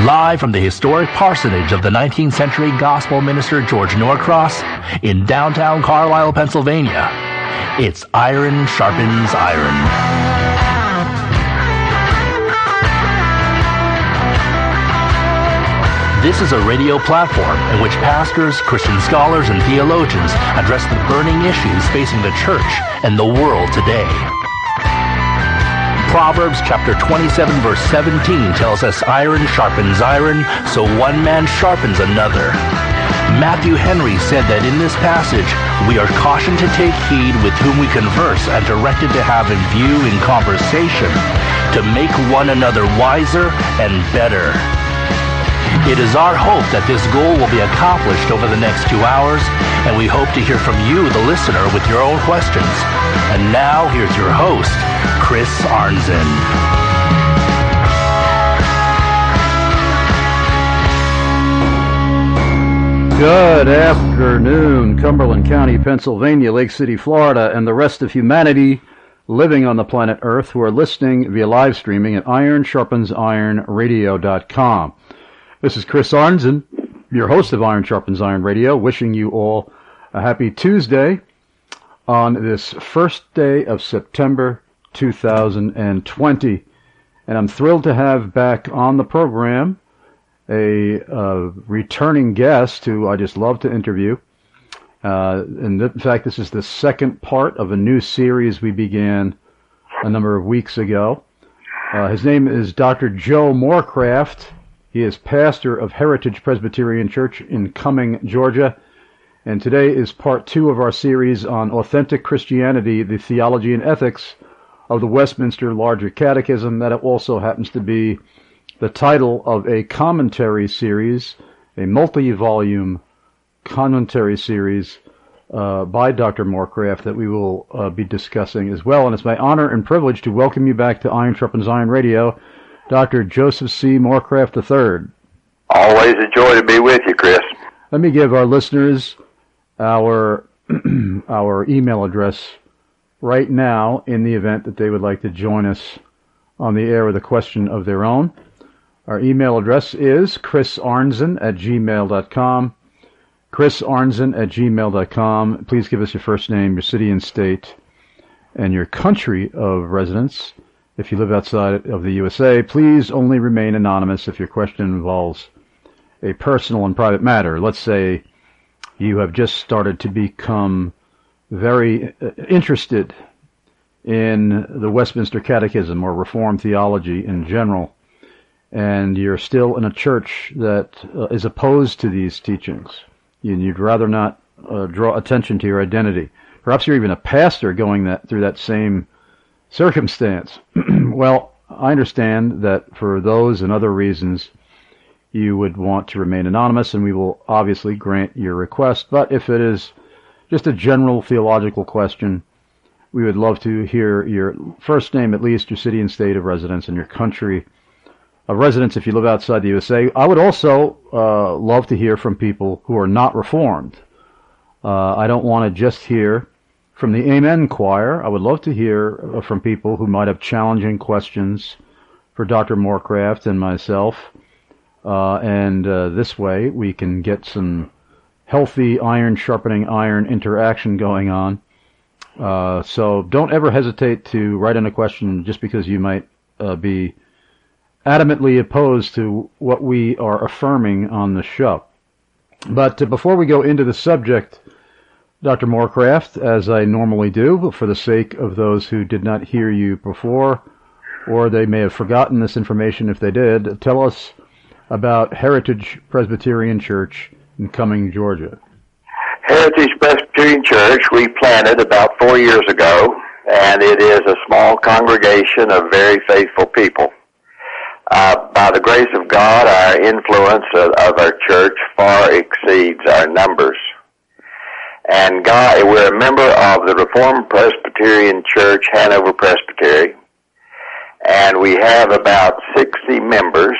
Live from the historic parsonage of the 19th century gospel minister George Norcross in downtown Carlisle, Pennsylvania, it's Iron Sharpens Iron. This is a radio platform in which pastors, Christian scholars, and theologians address the burning issues facing the church and the world today. Proverbs chapter 27 verse 17 tells us iron sharpens iron, so one man sharpens another. Matthew Henry said that in this passage, we are cautioned to take heed with whom we converse and directed to have in view in conversation to make one another wiser and better. It is our hope that this goal will be accomplished over the next 2 hours, and we hope to hear from you, the listener, with your own questions. And now, here's your host, Chris Arnzen. Good afternoon, Cumberland County, Pennsylvania, Lake City, Florida, and the rest of humanity living on the planet Earth who are listening via live streaming at ironsharpensironradio.com. This is Chris Arnzen, your host of Iron Sharpens Iron Radio, wishing you all a happy Tuesday on this first day of September 2020. And I'm thrilled to have back on the program a returning guest who I just love to interview. And in fact, this is the second part of a new series we began a number of weeks ago. His name is Dr. Joe Morecraft. He is pastor of Heritage Presbyterian Church in Cumming, Georgia. And today is part 2 of our series on Authentic Christianity, the Theology and Ethics of the Westminster Larger Catechism. That also happens to be the title of a commentary series, a multi-volume commentary series by Dr. Morecraft that we will be discussing as well. And it's my honor and privilege to welcome you back to Iron Sharpens Iron Radio, Dr. Joseph C. Morecraft III. Always a joy to be with you, Chris. Let me give our listeners our our email address right now in the event that they would like to join us on the air with a question of their own. Our email address is chrisarnzen@gmail.com. chrisarnzen@gmail.com. Please give us your first name, your city and state, and your country of residence. If you live outside of the USA, please only remain anonymous if your question involves a personal and private matter. Let's say you have just started to become very interested in the Westminster Catechism or Reformed theology in general, and you're still in a church that is opposed to these teachings. You'd rather not draw attention to your identity. Perhaps you're even a pastor going through that same circumstance. Well, I understand that for those and other reasons you would want to remain anonymous, and we will obviously grant your request. But if it is just a general theological question, we would love to hear your first name, at least your city and state of residence, and your country of residence if you live outside the USA. I would also love to hear from people who are not Reformed. I don't want to just hear from the Amen Choir. I would love to hear from people who might have challenging questions for Dr. Morecraft and myself. And this way we can get some healthy iron sharpening iron interaction going on. So don't ever hesitate to write in a question just because you might be adamantly opposed to what we are affirming on the show. But before we go into the subject, Dr. Morecraft, as I normally do, for the sake of those who did not hear you before, or they may have forgotten this information if they did, tell us about Heritage Presbyterian Church in Cumming, Georgia. Heritage Presbyterian Church we planted about 4 years ago, and it is a small congregation of very faithful people. By the grace of God, our influence of our church far exceeds our numbers. And we're a member of the Reformed Presbyterian Church, Hanover Presbytery, and we have about 60 members,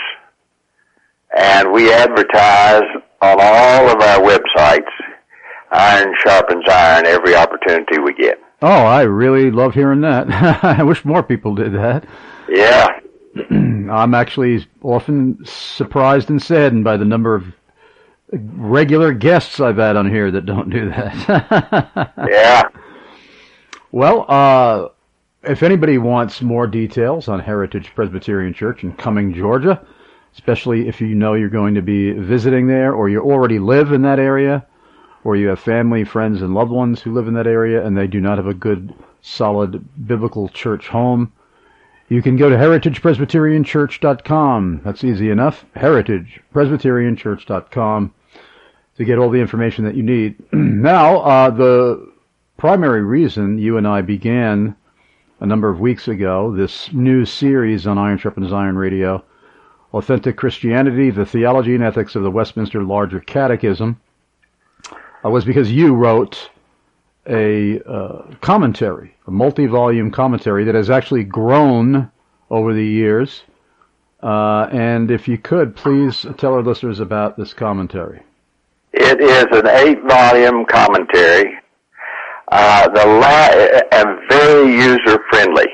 and we advertise on all of our websites, Iron Sharpens Iron, every opportunity we get. Oh, I really love hearing that. I wish more people did that. Yeah. I'm actually often surprised and saddened by the number of regular guests I've had on here that don't do that. Yeah. Well, if anybody wants more details on Heritage Presbyterian Church in Cumming, Georgia, especially if you know you're going to be visiting there, or you already live in that area, or you have family, friends, and loved ones who live in that area and they do not have a good, solid biblical church home, you can go to heritagepresbyterianchurch.com. That's easy enough. heritagepresbyterianchurch.com to get all the information that you need. Now, the primary reason you and I began a number of weeks ago this new series on Iron Sharpens Iron Radio, Authentic Christianity, the Theology and Ethics of the Westminster Larger Catechism, was because you wrote a commentary, a multi-volume commentary that has actually grown over the years. And if you could, please tell our listeners about this commentary. It is an 8-volume commentary, and very user-friendly.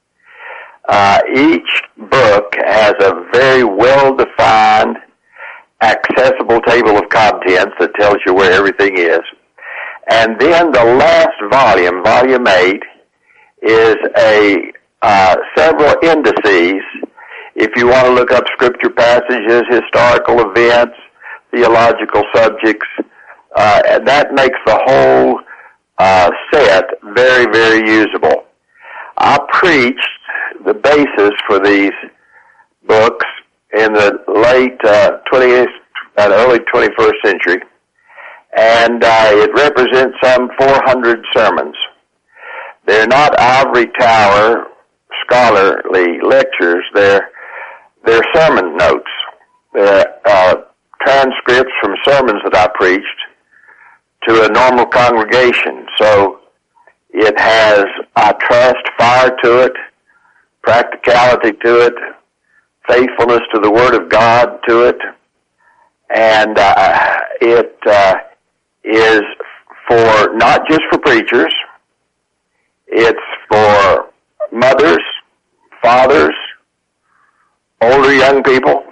Each book has a very well-defined, accessible table of contents that tells you where everything is. And then the last volume, volume 8, is several indices. If you want to look up scripture passages, historical events, theological subjects, and that makes the whole set very, very usable. I preached the basis for these books in the late 20th and early 21st century, and it represents some 400 sermons. They're not ivory tower scholarly lectures. They're sermon notes. They're transcripts from sermons that I preached to a normal congregation. So it has, I trust, fire to it, practicality to it, faithfulness to the Word of God to it, and it is for not just for preachers. It's for mothers, fathers, older young people.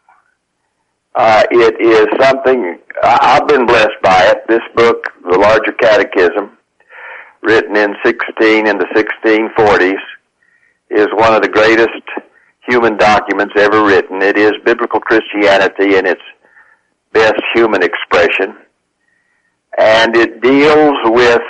It is something, I've been blessed by it. This book, The Larger Catechism, written in the 1640s, is one of the greatest human documents ever written. It is biblical Christianity in its best human expression. And it deals with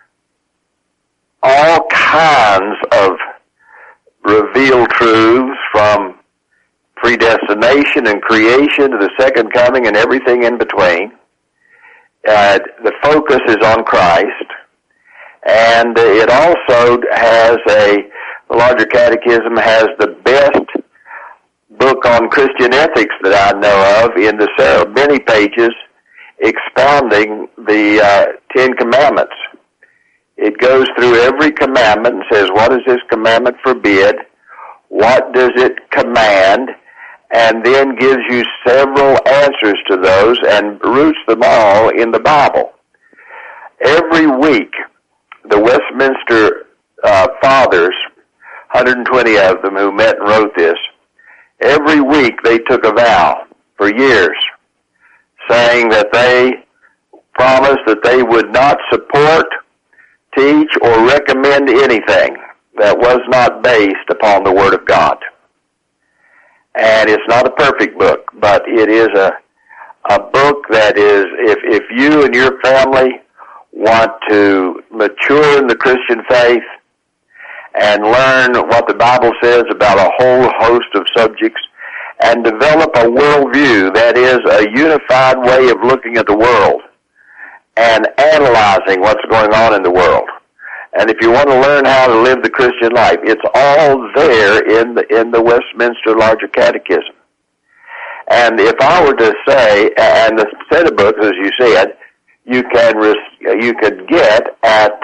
all kinds of revealed truths, from predestination and creation to the second coming and everything in between. The focus is on Christ, and it also has the Larger Catechism has the best book on Christian ethics that I know of, in the many pages expounding the 10 Commandments. It goes through every commandment and says, what does this commandment forbid? What does it command? And then gives you several answers to those and roots them all in the Bible. Every week, the Westminster Fathers, 120 of them who met and wrote this, every week they took a vow for years, saying that they promised that they would not support, teach, or recommend anything that was not based upon the Word of God. And it's not a perfect book, but it is a book that is, if you and your family want to mature in the Christian faith and learn what the Bible says about a whole host of subjects and develop a worldview that is a unified way of looking at the world and analyzing what's going on in the world. And if you want to learn how to live the Christian life, it's all there in the Westminster Larger Catechism. And if I were to say, and the set of books, as you said, you could get at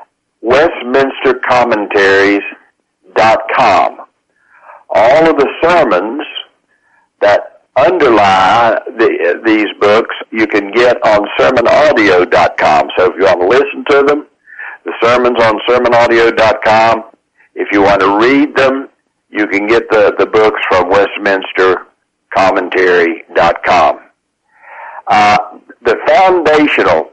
westminstercommentaries.com. All of the sermons that underlie these books you can get on sermonaudio.com. So if you want to listen to them, the sermons on sermonaudio.com. If you want to read them, You can get the books from WestminsterCommentary.com. The foundational,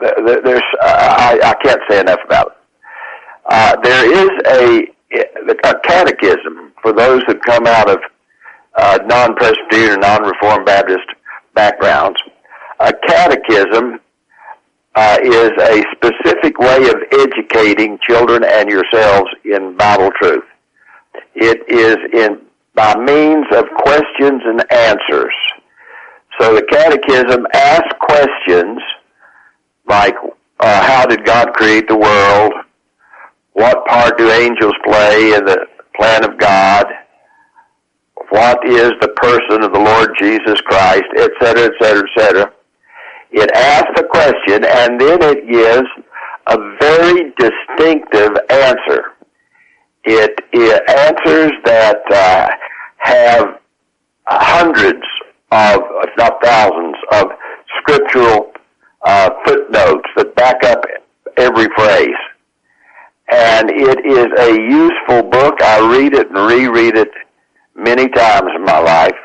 I can't say enough about it. There is a catechism for those that come out of non-Presbyterian or non-Reformed Baptist backgrounds. A catechism is a specific way of educating children and yourselves in Bible truth. It is by means of questions and answers. So the catechism asks questions like, how did God create the world? What part do angels play in the plan of God? What is the person of the Lord Jesus Christ, et cetera, et cetera, et cetera. It asks the question, and then it gives a very distinctive answer. It answers that have hundreds of, if not thousands, of scriptural footnotes that back up every phrase. And it is a useful book. I read it and reread it many times in my life.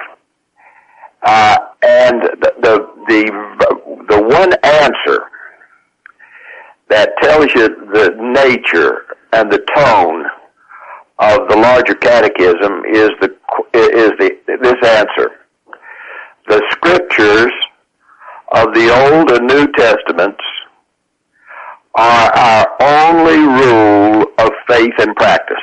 And the one answer that tells you the nature and the tone of the larger catechism is this answer. The scriptures of the Old and New Testaments are our only rule of faith and practice.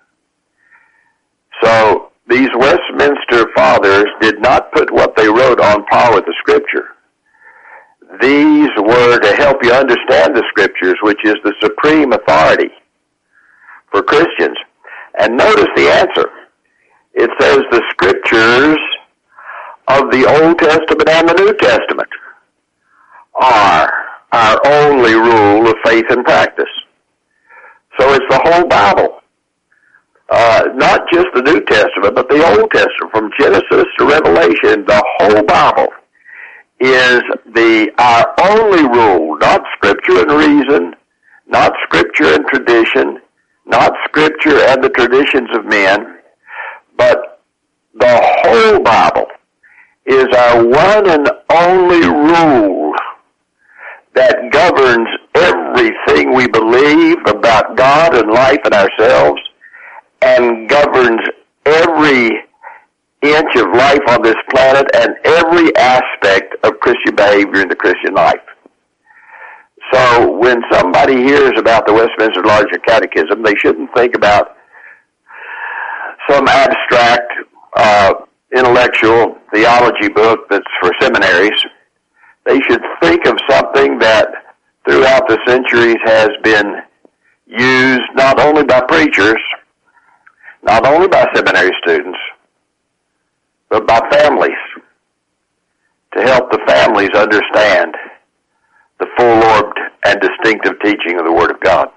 So these Westminster Fathers did not put what they wrote on par with the Scripture. These were to help you understand the Scriptures, which is the supreme authority for Christians. And notice the answer. It says the Scriptures of the Old Testament and the New Testament are our only rule of faith and practice. So it's the whole Bible. Not just the New Testament, but the Old Testament, from Genesis to Revelation. The whole Bible is our only rule, not Scripture and reason, not Scripture and tradition, not Scripture and the traditions of men, but the whole Bible is our one and only rule that governs everything we believe about God and life and ourselves, and governs every inch of life on this planet and every aspect of Christian behavior in the Christian life. So when somebody hears about the Westminster Larger Catechism, they shouldn't think about some abstract intellectual theology book that's for seminaries. They should think of something that throughout the centuries has been used not only by preachers, not only by seminary students, but by families, to help the families understand the full-orbed and distinctive teaching of the Word of God.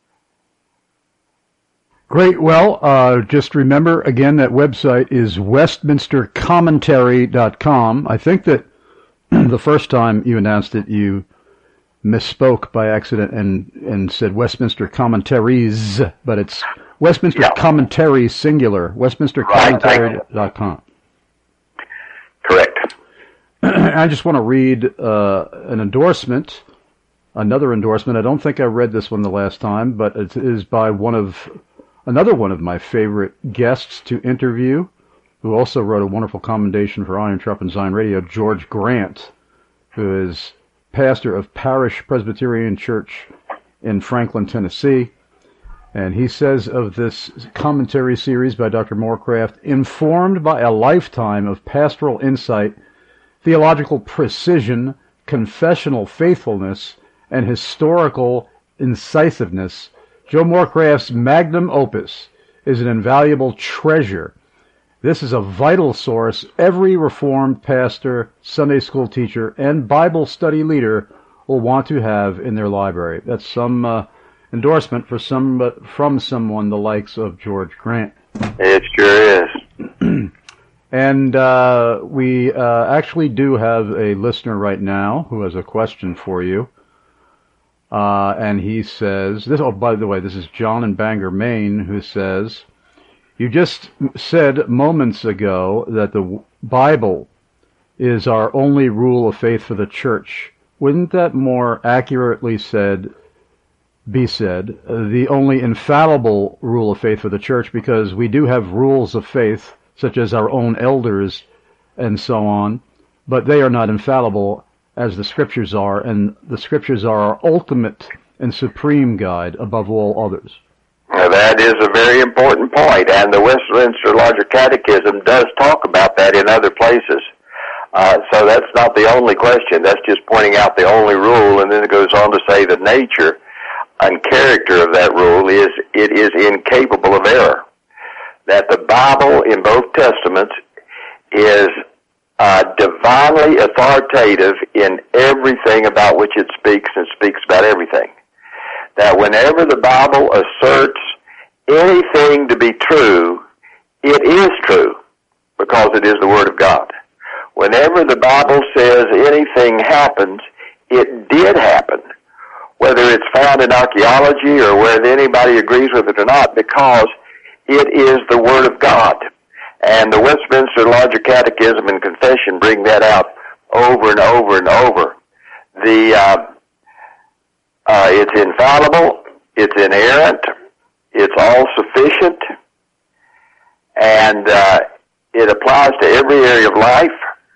Great. Well, just remember, again, that website is westminstercommentary.com. I think that the first time you announced it, you misspoke by accident and said Westminster Commentaries, but it's Westminster Commentary singular, westminstercommentary.com. Correct. I just want to read an endorsement, another endorsement. I don't think I read this one the last time, but it is by another one of my favorite guests to interview, who also wrote a wonderful commendation for Iron Sharpens Iron Radio, George Grant, who is pastor of Parish Presbyterian Church in Franklin, Tennessee. And he says of this commentary series by Dr. Morecraft, informed by a lifetime of pastoral insight, theological precision, confessional faithfulness, and historical incisiveness, Joe Morecraft's magnum opus is an invaluable treasure. This is a vital source every Reformed pastor, Sunday school teacher, and Bible study leader will want to have in their library. That's some endorsement from someone the likes of George Grant. It sure is. And we actually do have a listener right now who has a question for you. And he says, by the way, this is John in Bangor, Maine, who says, You just said moments ago that the Bible is our only rule of faith for the church. Wouldn't that more accurately be said, the only infallible rule of faith for the church, because we do have rules of faith, such as our own elders and so on, but they are not infallible as the Scriptures are, and the Scriptures are our ultimate and supreme guide above all others. Now, that is a very important point, and the Westminster Larger Catechism does talk about that in other places. So that's not the only question. That's just pointing out the only rule, and then it goes on to say the nature and character of that rule is it is incapable of error. That the Bible in both Testaments is divinely authoritative in everything about which it speaks, and speaks about everything. That whenever the Bible asserts anything to be true, it is true, because it is the Word of God. Whenever the Bible says anything happens, it did happen, whether it's found in archaeology or whether anybody agrees with it or not, because it is the Word of God. And the Westminster Larger Catechism and Confession bring that out over and over and over. It's infallible, it's inerrant, it's all-sufficient, and it applies to every area of life.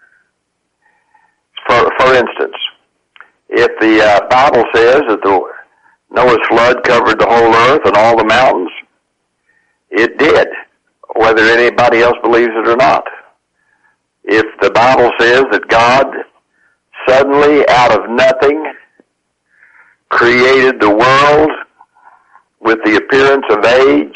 For instance, if the Bible says that the Noah's flood covered the whole earth and all the mountains, it did, whether anybody else believes it or not. If the Bible says that God suddenly, out of nothing, created the world with the appearance of age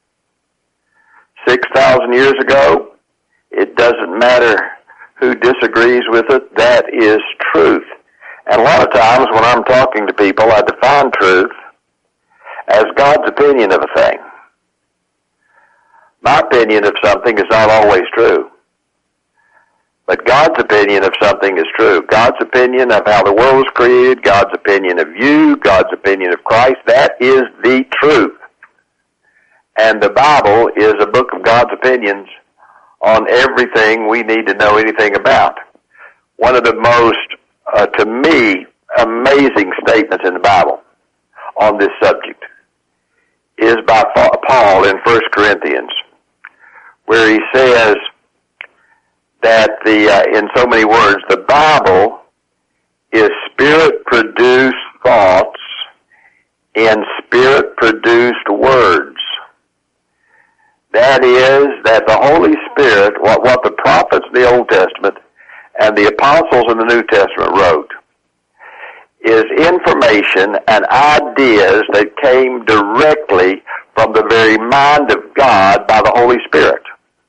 6,000 years ago, it doesn't matter who disagrees with it, that is truth. And a lot of times when I'm talking to people, I define truth as God's opinion of a thing. My opinion of something is not always true. But God's opinion of something is true. God's opinion of how the world was created, God's opinion of you, God's opinion of Christ, that is the truth. And the Bible is a book of God's opinions on everything we need to know anything about. One of the most, to me, amazing statements in the Bible on this subject is by Paul in 1 Corinthians, where he says that in so many words, the Bible is Spirit-produced thoughts in Spirit-produced words. That is, that the Holy Spirit, what the prophets in the Old Testament and the apostles in the New Testament wrote, is information and ideas that came directly from the very mind of God by the Holy Spirit.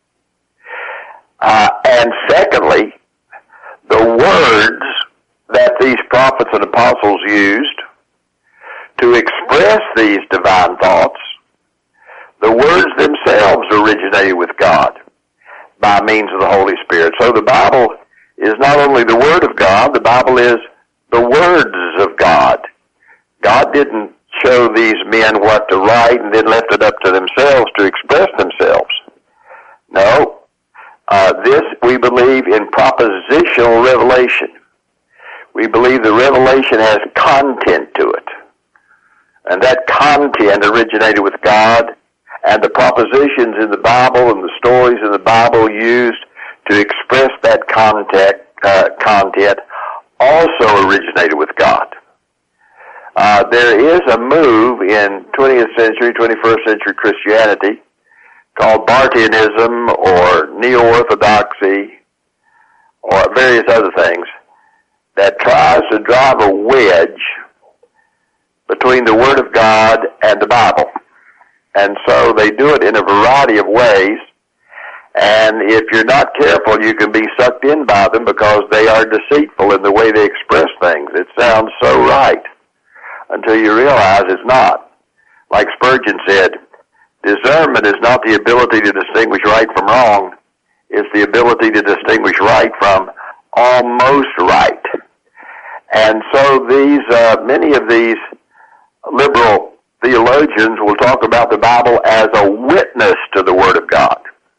And secondly, the words that these prophets and apostles used to express these divine thoughts, the words themselves originated with God by means of the Holy Spirit. So the Bible is not only the Word of God, the Bible is the words of God. God didn't show these men what to write and then left it up to themselves to express themselves. No. This, we believe in propositional revelation. We believe the revelation has content to it. And that content originated with God, and the propositions in the Bible and the stories in the Bible used to express that content also originated with God. There is a move in 20th century, 21st century Christianity called Barthianism or Neo-Orthodoxy or various other things that tries to drive a wedge between the Word of God and the Bible. And so they do it in a variety of ways, and if you're not careful, you can be sucked in by them because they are deceitful in the way they express things. It sounds so right until you realize it's not. Like Spurgeon said, discernment is not the ability to distinguish right from wrong. It's the ability to distinguish right from almost right. And so many of these liberal theologians will talk about the Bible as a witness to the Word of God.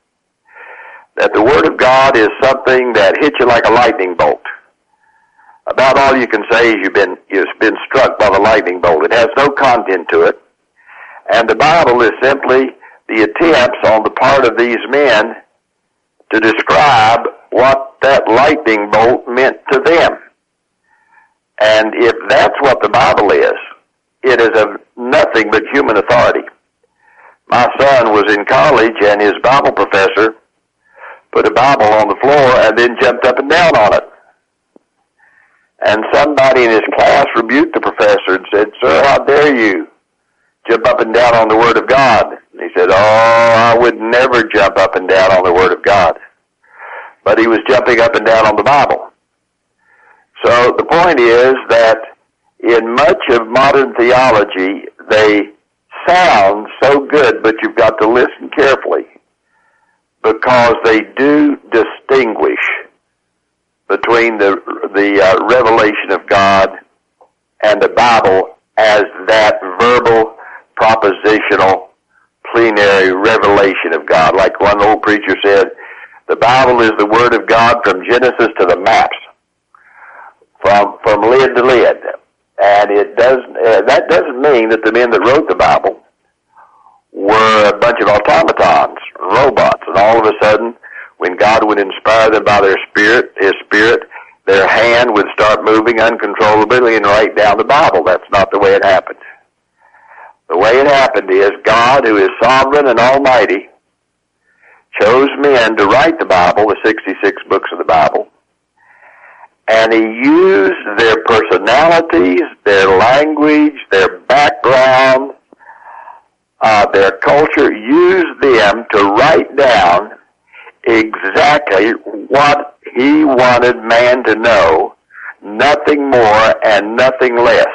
That the Word of God is something that hits you like a lightning bolt. About all you can say is you've been struck by the lightning bolt. It has no content to it. And the Bible is simply the attempts on the part of these men to describe what that lightning bolt meant to them. And if that's what the Bible is, it is of nothing but human authority. My son was in college and his Bible professor put a Bible on the floor and then jumped up and down on it. And somebody in his class rebuked the professor and said, "Sir, how dare you jump up and down on the Word of God?" And he said, "Oh, I would never jump up and down on the Word of God." But he was jumping up and down on the Bible. So the point is that in much of modern theology, they sound so good, but you've got to listen carefully because they do distinguish between the revelation of God and the Bible as that verbal, propositional, plenary revelation of God. Like one old preacher said, the Bible is the Word of God from Genesis to the maps, from lid to lid. And that doesn't mean that the men that wrote the Bible were a bunch of automatons, robots, and all of a sudden, when God would inspire them by His Spirit, their hand would start moving uncontrollably and write down the Bible. That's not the way it happened. The way it happened is God, who is sovereign and almighty, chose men to write the Bible, the 66 books of the Bible, and He used their personalities, their language, their background, their culture, used them to write down exactly what He wanted man to know, nothing more and nothing less.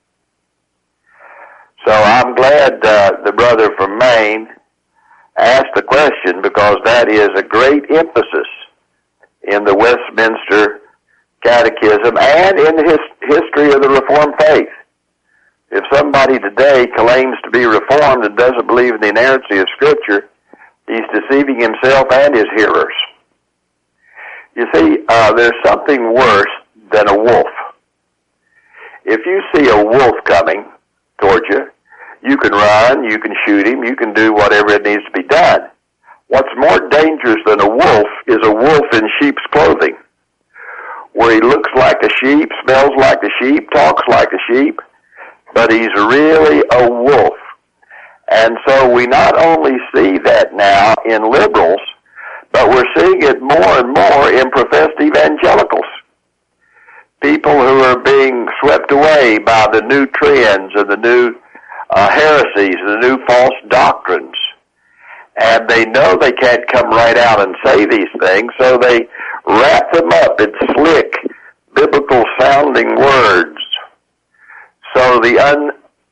So I'm glad the brother from Maine asked the question, because that is a great emphasis in the Westminster Catechism and in the history of the Reformed faith. If somebody today claims to be Reformed and doesn't believe in the inerrancy of Scripture, he's deceiving himself and his hearers. You see, there's something worse than a wolf. If you see a wolf coming towards you, you can run, you can shoot him, you can do whatever it needs to be done. What's more dangerous than a wolf is a wolf in sheep's clothing, where he looks like a sheep, smells like a sheep, talks like a sheep, but he's really a wolf. And so we not only see that now in liberals, but we're seeing it more and more in professed evangelicals. People who are being swept away by the new trends and the new heresies, the new false doctrines. And they know they can't come right out and say these things, so they wrap them up in slick, biblical-sounding words. So the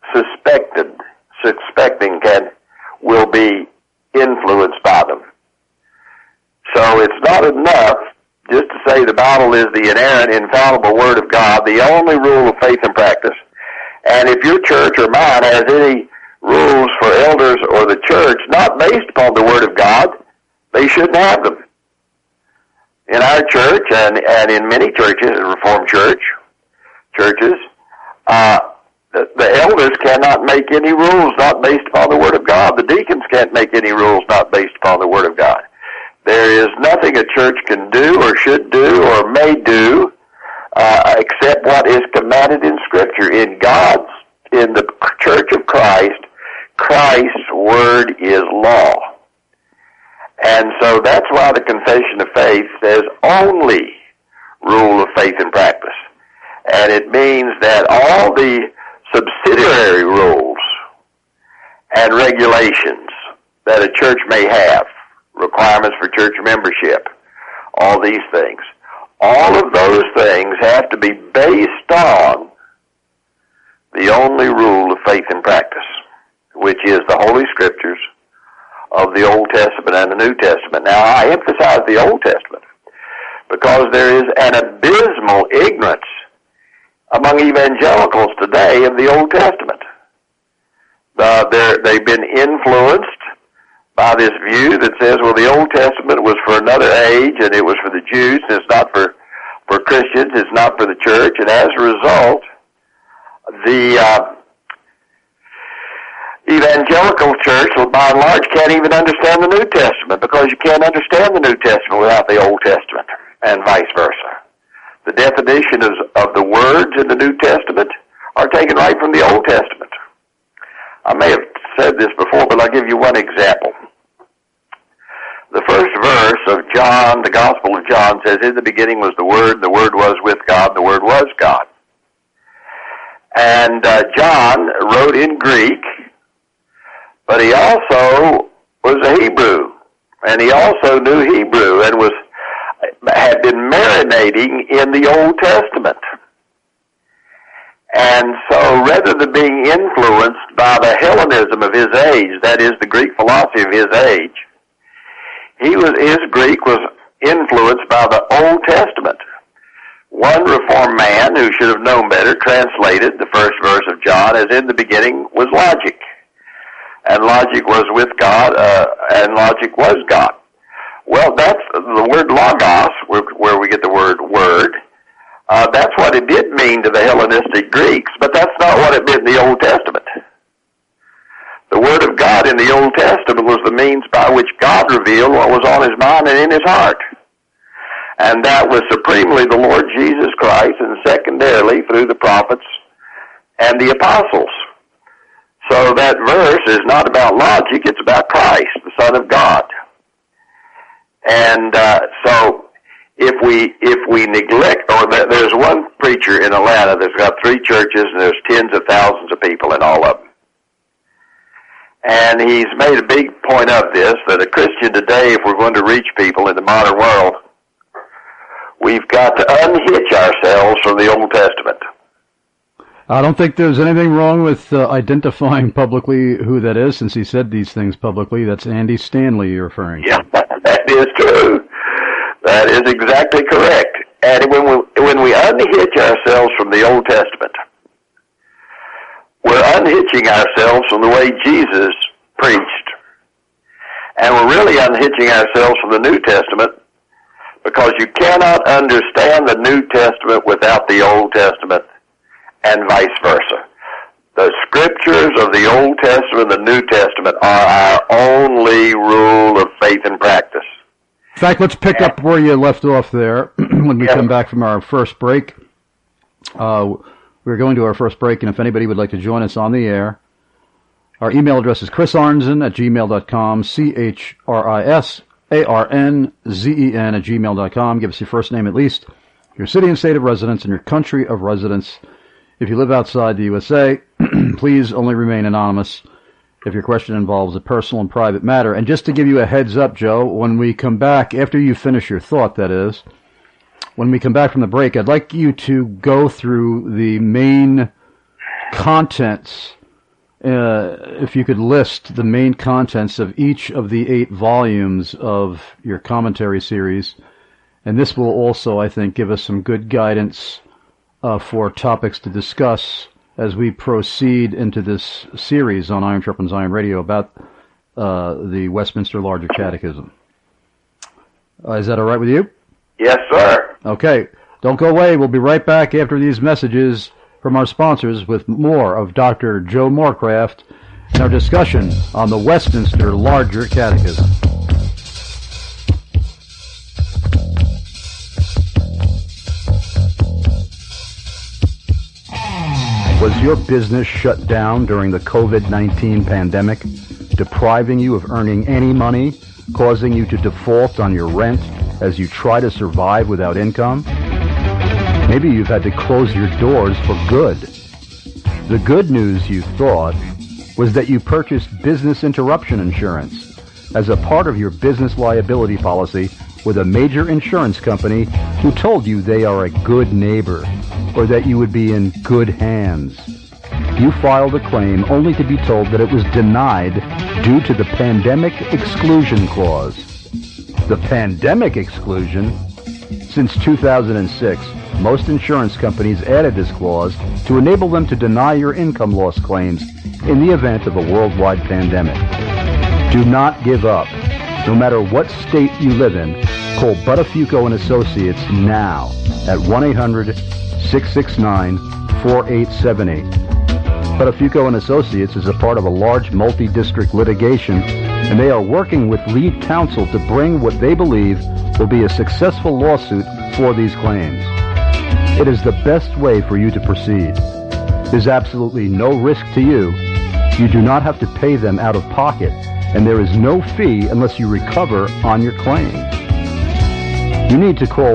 suspecting will be influenced by them. So it's not enough just to say the Bible is the inerrant, infallible Word of God, the only rule of faith and practice. And if your church or mine has any rules for elders or the church not based upon the Word of God, they shouldn't have them. In our church and in many churches, Reformed churches, the elders cannot make any rules not based upon the Word of God. The deacons can't make any rules not based upon the Word of God. There is nothing a church can do or should do or may do except what is commanded in Scripture. In the Church of Christ, Christ's Word is law. And so that's why the Confession of Faith says only rule of faith and practice. And it means that all the subsidiary rules and regulations that a church may have, requirements for church membership, all these things, all of those things have to be based on the only rule of faith and practice, which is the Holy Scriptures of the Old Testament and the New Testament. Now, I emphasize the Old Testament because there is an abysmal ignorance among evangelicals today of the Old Testament. they've been influenced by this view that says, well, the Old Testament was for another age, and it was for the Jews, and it's not for Christians, it's not for the church, and as a result, the evangelical church, by and large, can't even understand the New Testament, because you can't understand the New Testament without the Old Testament, and vice versa. The definitions of the words in the New Testament are taken right from the Old Testament. I may have said this before, but I'll give you one example. The first verse of John, the Gospel of John, says, in the beginning was the Word was with God, the Word was God. And John wrote in Greek, but he also was a Hebrew, and he also knew Hebrew and had been marinating in the Old Testament. And so rather than being influenced by the Hellenism of his age, that is the Greek philosophy of his age, his Greek was influenced by the Old Testament. One Reformed man who should have known better translated the first verse of John as, in the beginning was logic. And logic was with God, and logic was God. Well, that's the word logos, where we get the word word. That's what it did mean to the Hellenistic Greeks, but that's not what it meant in the Old Testament. The Word of God in the Old Testament was the means by which God revealed what was on his mind and in his heart. And that was supremely the Lord Jesus Christ, and secondarily through the prophets and the apostles. So that verse is not about logic, it's about Christ, the Son of God. And so if we neglect, or there's one preacher in Atlanta that's got 3 churches, and there's tens of thousands of people in all of them. And he's made a big point of this, that a Christian today, if we're going to reach people in the modern world, we've got to unhitch ourselves from the Old Testament. I don't think there's anything wrong with identifying publicly who that is, since he said these things publicly. That's Andy Stanley you're referring to. Yeah, that is true. That is exactly correct. And when we unhitch ourselves from the Old Testament, we're unhitching ourselves from the way Jesus preached. And we're really unhitching ourselves from the New Testament, because you cannot understand the New Testament without the Old Testament, and vice versa. The scriptures of the Old Testament and the New Testament are our only rule of faith and practice. In fact, let's pick up where you left off there when we come back from our first break. We're going to our first break, and if anybody would like to join us on the air, our email address is chrisarnzen@gmail.com, CHRISARNZEN@gmail.com. Give us your first name at least, your city and state of residence, and your country of residence. If you live outside the USA, please only remain anonymous if your question involves a personal and private matter. And just to give you a heads up, Joe, when we come back, after you finish your thought, that is, when we come back from the break, I'd like you to go through the main contents, if you could list the main contents of each of the 8 volumes of your commentary series. And this will also, I think, give us some good guidance for topics to discuss as we proceed into this series on Iron Sharpens Iron Radio about the Westminster Larger Catechism. Is that all right with you? Yes, sir. Okay. Don't go away. We'll be right back after these messages from our sponsors with more of Dr. Joe Morecraft and our discussion on the Westminster Larger Catechism. Was your business shut down during the COVID-19 pandemic, depriving you of earning any money, causing you to default on your rent as you try to survive without income? Maybe you've had to close your doors for good. The good news, you thought, was that you purchased business interruption insurance as a part of your business liability policy with a major insurance company who told you they are a good neighbor or that you would be in good hands. You filed a claim only to be told that it was denied due to the Pandemic Exclusion Clause. The Pandemic Exclusion? Since 2006, most insurance companies added this clause to enable them to deny your income loss claims in the event of a worldwide pandemic. Do not give up. No matter what state you live in, call Buttafuoco and Associates now at 1-800-669-4878. Buttafuoco and Associates is a part of a large multi-district litigation, and they are working with lead counsel to bring what they believe will be a successful lawsuit for these claims. It is the best way for you to proceed. There's absolutely no risk to you. You do not have to pay them out of pocket, and there is no fee unless you recover on your claim. You need to call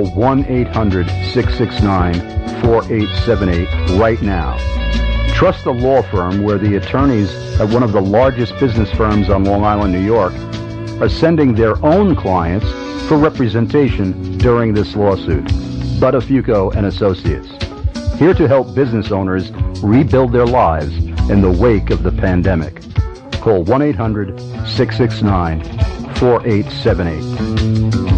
1-800-669-4878 right now. Trust the law firm where the attorneys at one of the largest business firms on Long Island, New York, are sending their own clients for representation during this lawsuit. Buttafuoco and Associates, here to help business owners rebuild their lives in the wake of the pandemic. Call 1-800-669-4878.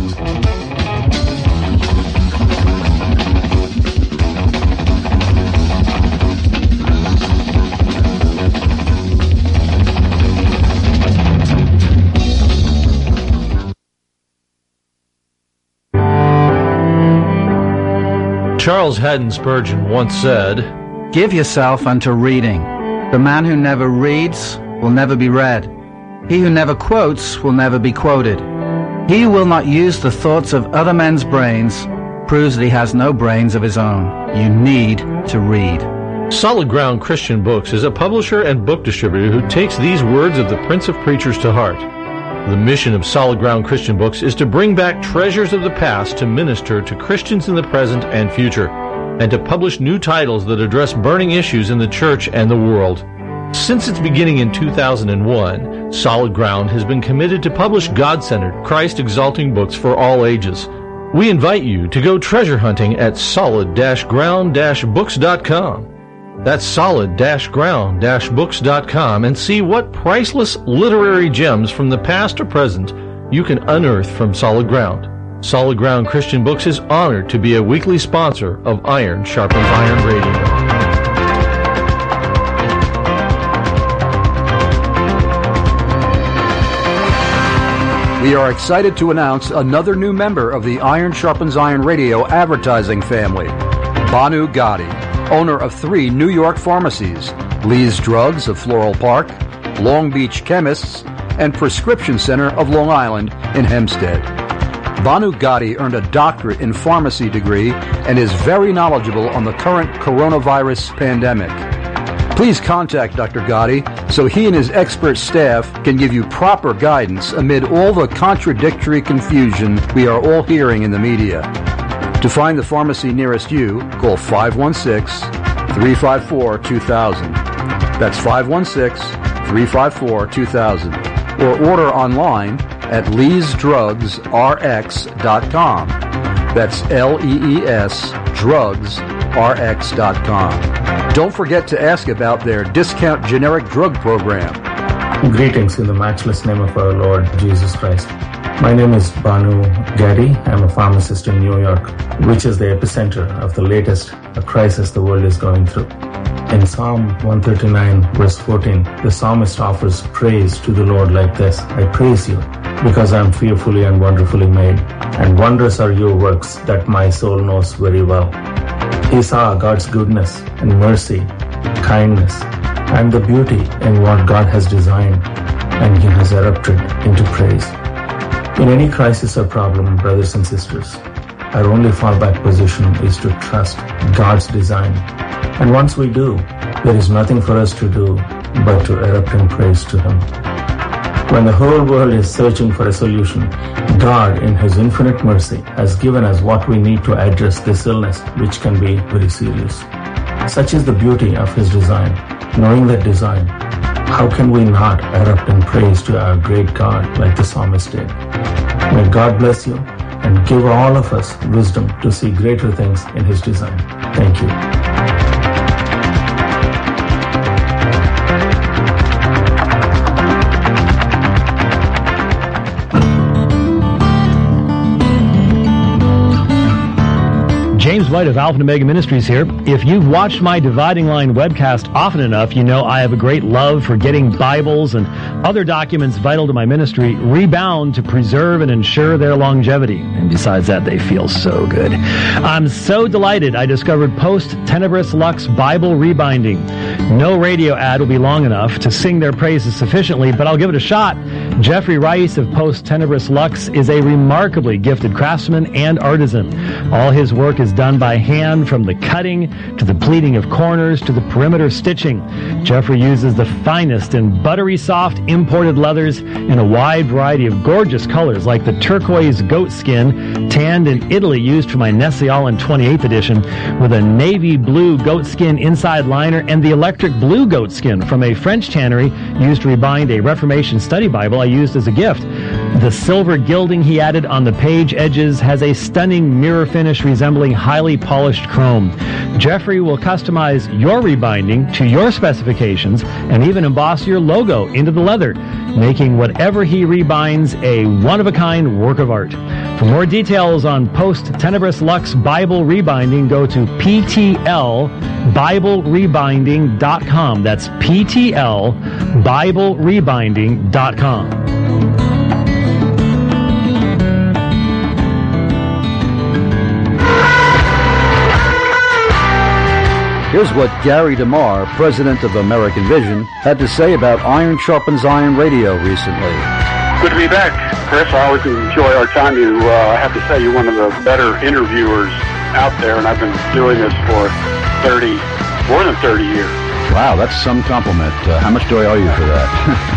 Charles Haddon Spurgeon once said, "Give yourself unto reading. The man who never reads will never be read. He who never quotes will never be quoted. He who will not use the thoughts of other men's brains proves that he has no brains of his own. You need to read." Solid Ground Christian Books is a publisher and book distributor who takes these words of the Prince of Preachers to heart. The mission of Solid Ground Christian Books is to bring back treasures of the past to minister to Christians in the present and future, and to publish new titles that address burning issues in the church and the world. Since its beginning in 2001, Solid Ground has been committed to publish God-centered, Christ-exalting books for all ages. We invite you to go treasure hunting at solid-ground-books.com. That's solid-ground-books.com, and see what priceless literary gems from the past or present you can unearth from Solid Ground. Solid Ground Christian Books is honored to be a weekly sponsor of Iron Sharpens Iron Radio. We are excited to announce another new member of the Iron Sharpens Iron Radio advertising family, Banu Gotti, owner of 3 New York pharmacies, Lee's Drugs of Floral Park, Long Beach Chemists, and Prescription Center of Long Island in Hempstead. Banu Gotti earned a doctorate in pharmacy degree and is very knowledgeable on the current coronavirus pandemic. Please contact Dr. Gotti so he and his expert staff can give you proper guidance amid all the contradictory confusion we are all hearing in the media. To find the pharmacy nearest you, call 516-354-2000. That's 516-354-2000. Or order online at leesdrugsrx.com. That's LEES drugsrx.com. Don't forget to ask about their discount generic drug program. Greetings in the matchless name of our Lord Jesus Christ. My name is Banu Gotti. I'm a pharmacist in New York, which is the epicenter of the latest crisis the world is going through. In Psalm 139, verse 14, the psalmist offers praise to the Lord like this: I praise you because I am fearfully and wonderfully made, and wondrous are your works that my soul knows very well. He saw God's goodness and mercy, kindness, and the beauty in what God has designed, and he has erupted into praise. In any crisis or problem, brothers and sisters, our only fallback position is to trust God's design. And once we do, there is nothing for us to do but to erupt in praise to Him. When the whole world is searching for a solution, God, in His infinite mercy, has given us what we need to address this illness, which can be very serious. Such is the beauty of His design. Knowing that design, how can we not erupt in praise to our great God like the psalmist did? May God bless you and give all of us wisdom to see greater things in His design. Thank you. James White of Alpha and Omega Ministries here. If you've watched my Dividing Line webcast often enough, you know I have a great love for getting Bibles and other documents vital to my ministry rebound to preserve and ensure their longevity. And besides that, they feel so good. I'm so delighted I discovered Post Tenebris Lux Bible Rebinding. No radio ad will be long enough to sing their praises sufficiently, but I'll give it a shot. Jeffrey Rice of Post Tenebris Lux is a remarkably gifted craftsman and artisan. All his work is done by hand, from the cutting to the pleating of corners to the perimeter stitching. Jeffrey uses the finest and buttery soft imported leathers in a wide variety of gorgeous colors, like the turquoise goat skin tanned in Italy used for my Nestle All-in 28th edition, with a navy blue goat skin inside liner, and the electric blue goat skin from a French tannery used to rebind a Reformation study Bible I used as a gift. The silver gilding he added on the page edges has a stunning mirror finish resembling highly polished chrome. Jeffrey will customize your rebinding to your specifications and even emboss your logo into the leather, making whatever he rebinds a one-of-a-kind work of art. For more details on Post Tenebris Lux Bible Rebinding, go to PTLBibleRebinding.com. That's PTLBibleRebinding.com. Here's what Gary DeMar, president of American Vision, had to say about Iron Sharpens Iron Radio recently. Good to be back, Chris. I always enjoy our time. I have to say, you're one of the better interviewers out there, and I've been doing this for more than 30 years. Wow, that's some compliment. How much do I owe you for that?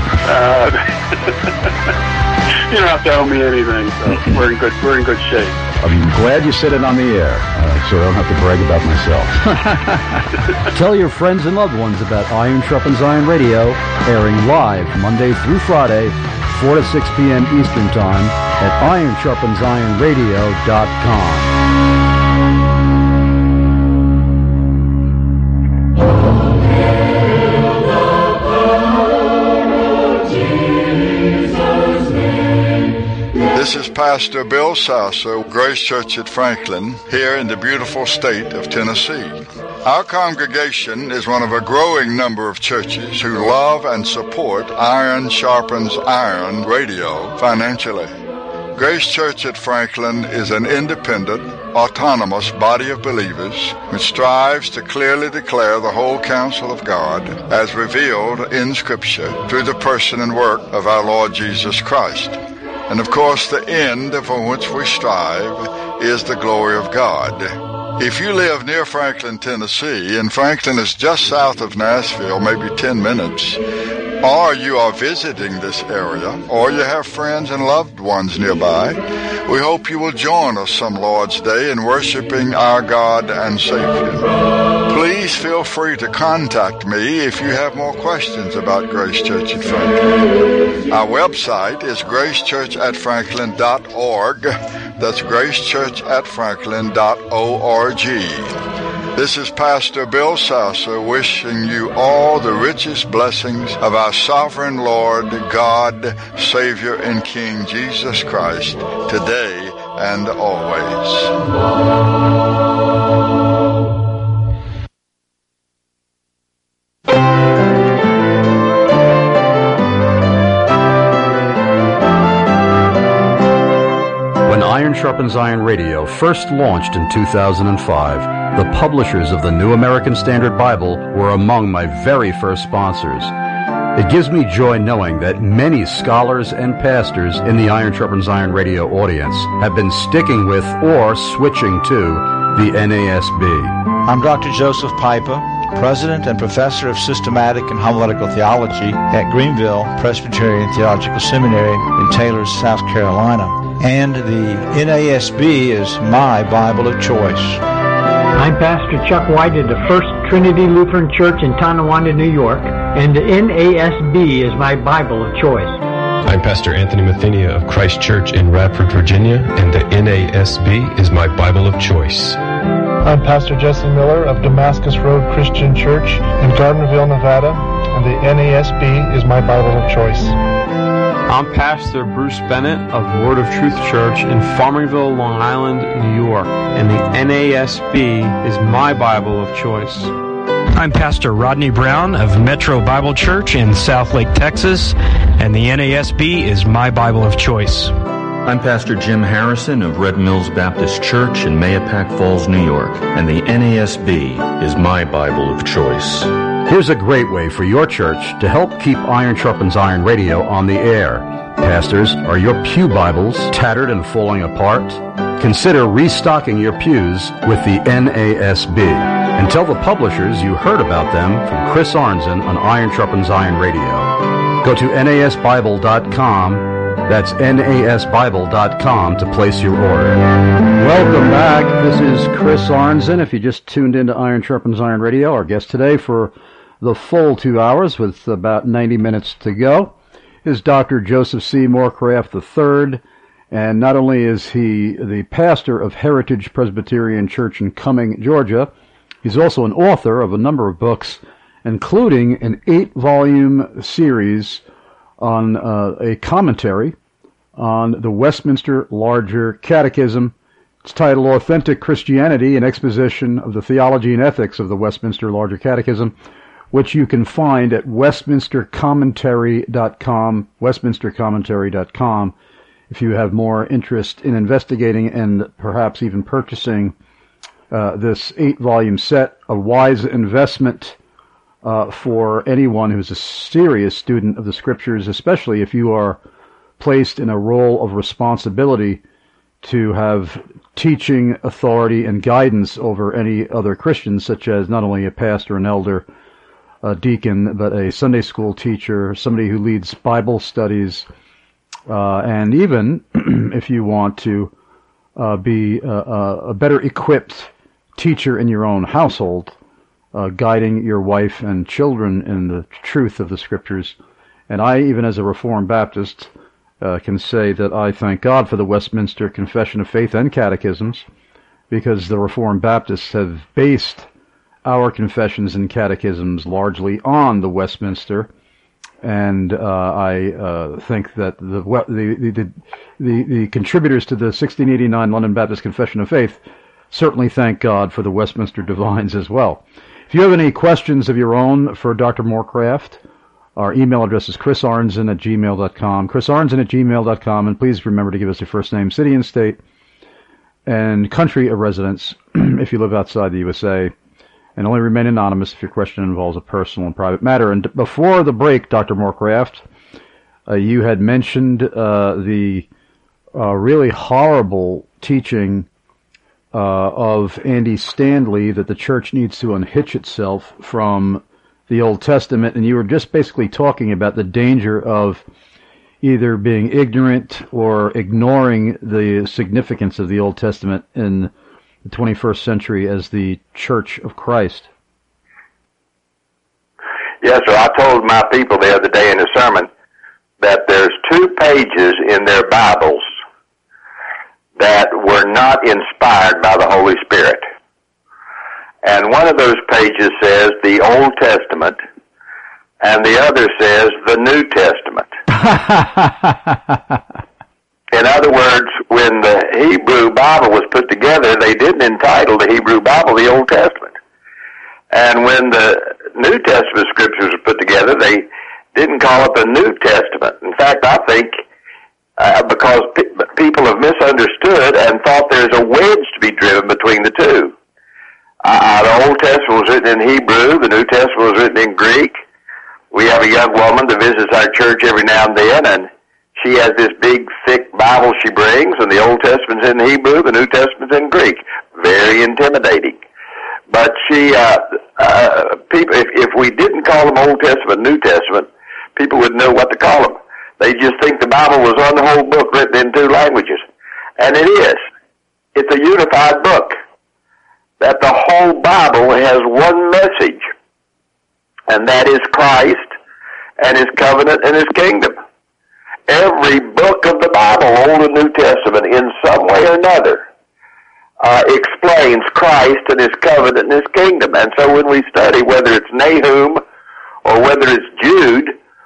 You don't have to owe me anything, so we're in good shape. I'm glad you said it on the air, so I don't have to brag about myself. Tell your friends and loved ones about Iron Sharpens Iron Radio, airing live Monday through Friday, 4 to 6 p.m. Eastern Time at IronSharpensIronRadio.com. This is Pastor Bill Sasser, Grace Church at Franklin, here in the beautiful state of Tennessee. Our congregation is one of a growing number of churches who love and support Iron Sharpens Iron Radio financially. Grace Church at Franklin is an independent, autonomous body of believers which strives to clearly declare the whole counsel of God as revealed in Scripture through the person and work of our Lord Jesus Christ. And of course, the end for which we strive is the glory of God. If you live near Franklin, Tennessee, and Franklin is just south of Nashville, maybe 10 minutes, or you are visiting this area, or you have friends and loved ones nearby, we hope you will join us some Lord's Day in worshiping our God and Savior. Please feel free to contact me if you have more questions about Grace Church at Franklin. Our website is gracechurchatfranklin.org. That's gracechurchatfranklin.org. This is Pastor Bill Sasser wishing you all the richest blessings of our sovereign Lord, God, Savior, and King Jesus Christ, today and always. When Iron Sharpens Iron Radio first launched in 2005, the publishers of the New American Standard Bible were among my very first sponsors. It gives me joy knowing that many scholars and pastors in the Iron Sharpens Iron Radio audience have been sticking with or switching to the NASB. I'm Dr. Joseph Pipa, President and Professor of Systematic and Homiletical Theology at Greenville Presbyterian Theological Seminary in Taylor, South Carolina. And the NASB is my Bible of choice. I'm Pastor Chuck White of the First Trinity Lutheran Church in Tonawanda, New York, and the NASB is my Bible of choice. I'm Pastor Anthony Mathenia of Christ Church in Radford, Virginia, and the NASB is my Bible of choice. I'm Pastor Jesse Miller of Damascus Road Christian Church in Gardnerville, Nevada, and the NASB is my Bible of choice. I'm Pastor Bruce Bennett of Word of Truth Church in Farmingville, Long Island, New York, and the NASB is my Bible of choice. I'm Pastor Rodney Brown of Metro Bible Church in Southlake, Texas, and the NASB is my Bible of choice. I'm Pastor Jim Harrison of Red Mills Baptist Church in Mahopac Falls, New York, and the NASB is my Bible of choice. Here's a great way for your church to help keep Iron Sharpens Iron Radio on the air. Pastors, are your pew Bibles tattered and falling apart? Consider restocking your pews with the NASB. And tell the publishers you heard about them from Chris Arnzen on Iron Sharpens Iron Radio. Go to NASBible.com. That's NASBible.com to place your order. Welcome back. This is Chris Arnzen. If you just tuned into Iron Sharpens Iron Radio, our guest today for the full 2 hours with about 90 minutes to go is Dr. Joseph C. Morecraft III. And not only is he the pastor of Heritage Presbyterian Church in Cumming, Georgia, he's also an author of a number of books, including an 8-volume series on a commentary on the Westminster Larger Catechism. It's titled Authentic Christianity, an Exposition of the Theology and Ethics of the Westminster Larger Catechism, which you can find at westminstercommentary.com, westminstercommentary.com, if you have more interest in investigating and perhaps even purchasing this 8-volume set, a wise investment for anyone who's a serious student of the Scriptures, especially if you are placed in a role of responsibility to have teaching authority and guidance over any other Christians, such as not only a pastor, an elder, a deacon, but a Sunday school teacher, somebody who leads Bible studies, and even if you want to be a better equipped teacher in your own household, guiding your wife and children in the truth of the Scriptures. And I, even as a Reformed Baptist, can say that I thank God for the Westminster Confession of Faith and Catechisms, because the Reformed Baptists have based our confessions and catechisms largely on the Westminster, and I think that the contributors to the 1689 London Baptist Confession of Faith certainly thank God for the Westminster Divines as well. If you have any questions of your own for Dr. Morecraft, our email address is chrisarnzen@gmail.com, chrisarnzen@gmail.com, and please remember to give us your first name, city and state, and country of residence if you live outside the USA, and only remain anonymous if your question involves a personal and private matter. And before the break, Dr. Morecraft, you had mentioned the really horrible teaching of Andy Stanley that the church needs to unhitch itself from the Old Testament, and you were just basically talking about the danger of either being ignorant or ignoring the significance of the Old Testament in the 21st century as the Church of Christ. Yes, sir. I told my people the other day in a sermon that there's 2 pages in their Bibles that were not inspired by the Holy Spirit. And one of those pages says the Old Testament, and the other says the New Testament. In other words, when the Hebrew Bible was put together, they didn't entitle the Hebrew Bible the Old Testament. And when the New Testament scriptures were put together, they didn't call it the New Testament. In fact, I think because people have misunderstood and thought there's a wedge to be driven between the two. The Old Testament was written in Hebrew, the New Testament was written in Greek. We have a young woman that visits our church every now and then, and she has this big, thick Bible she brings, and the Old Testament's in Hebrew, the New Testament's in Greek. Very intimidating. But people, if we didn't call them Old Testament, New Testament, people wouldn't know what to call them. They just think the Bible was one whole book written in 2 languages. And it is. It's a unified book. That the whole Bible has one message, and that is Christ and His covenant and His kingdom. Every book of the Bible, Old and New Testament, in some way or another, explains Christ and His covenant and His kingdom. And so when we study whether it's Nahum or whether it's Jude,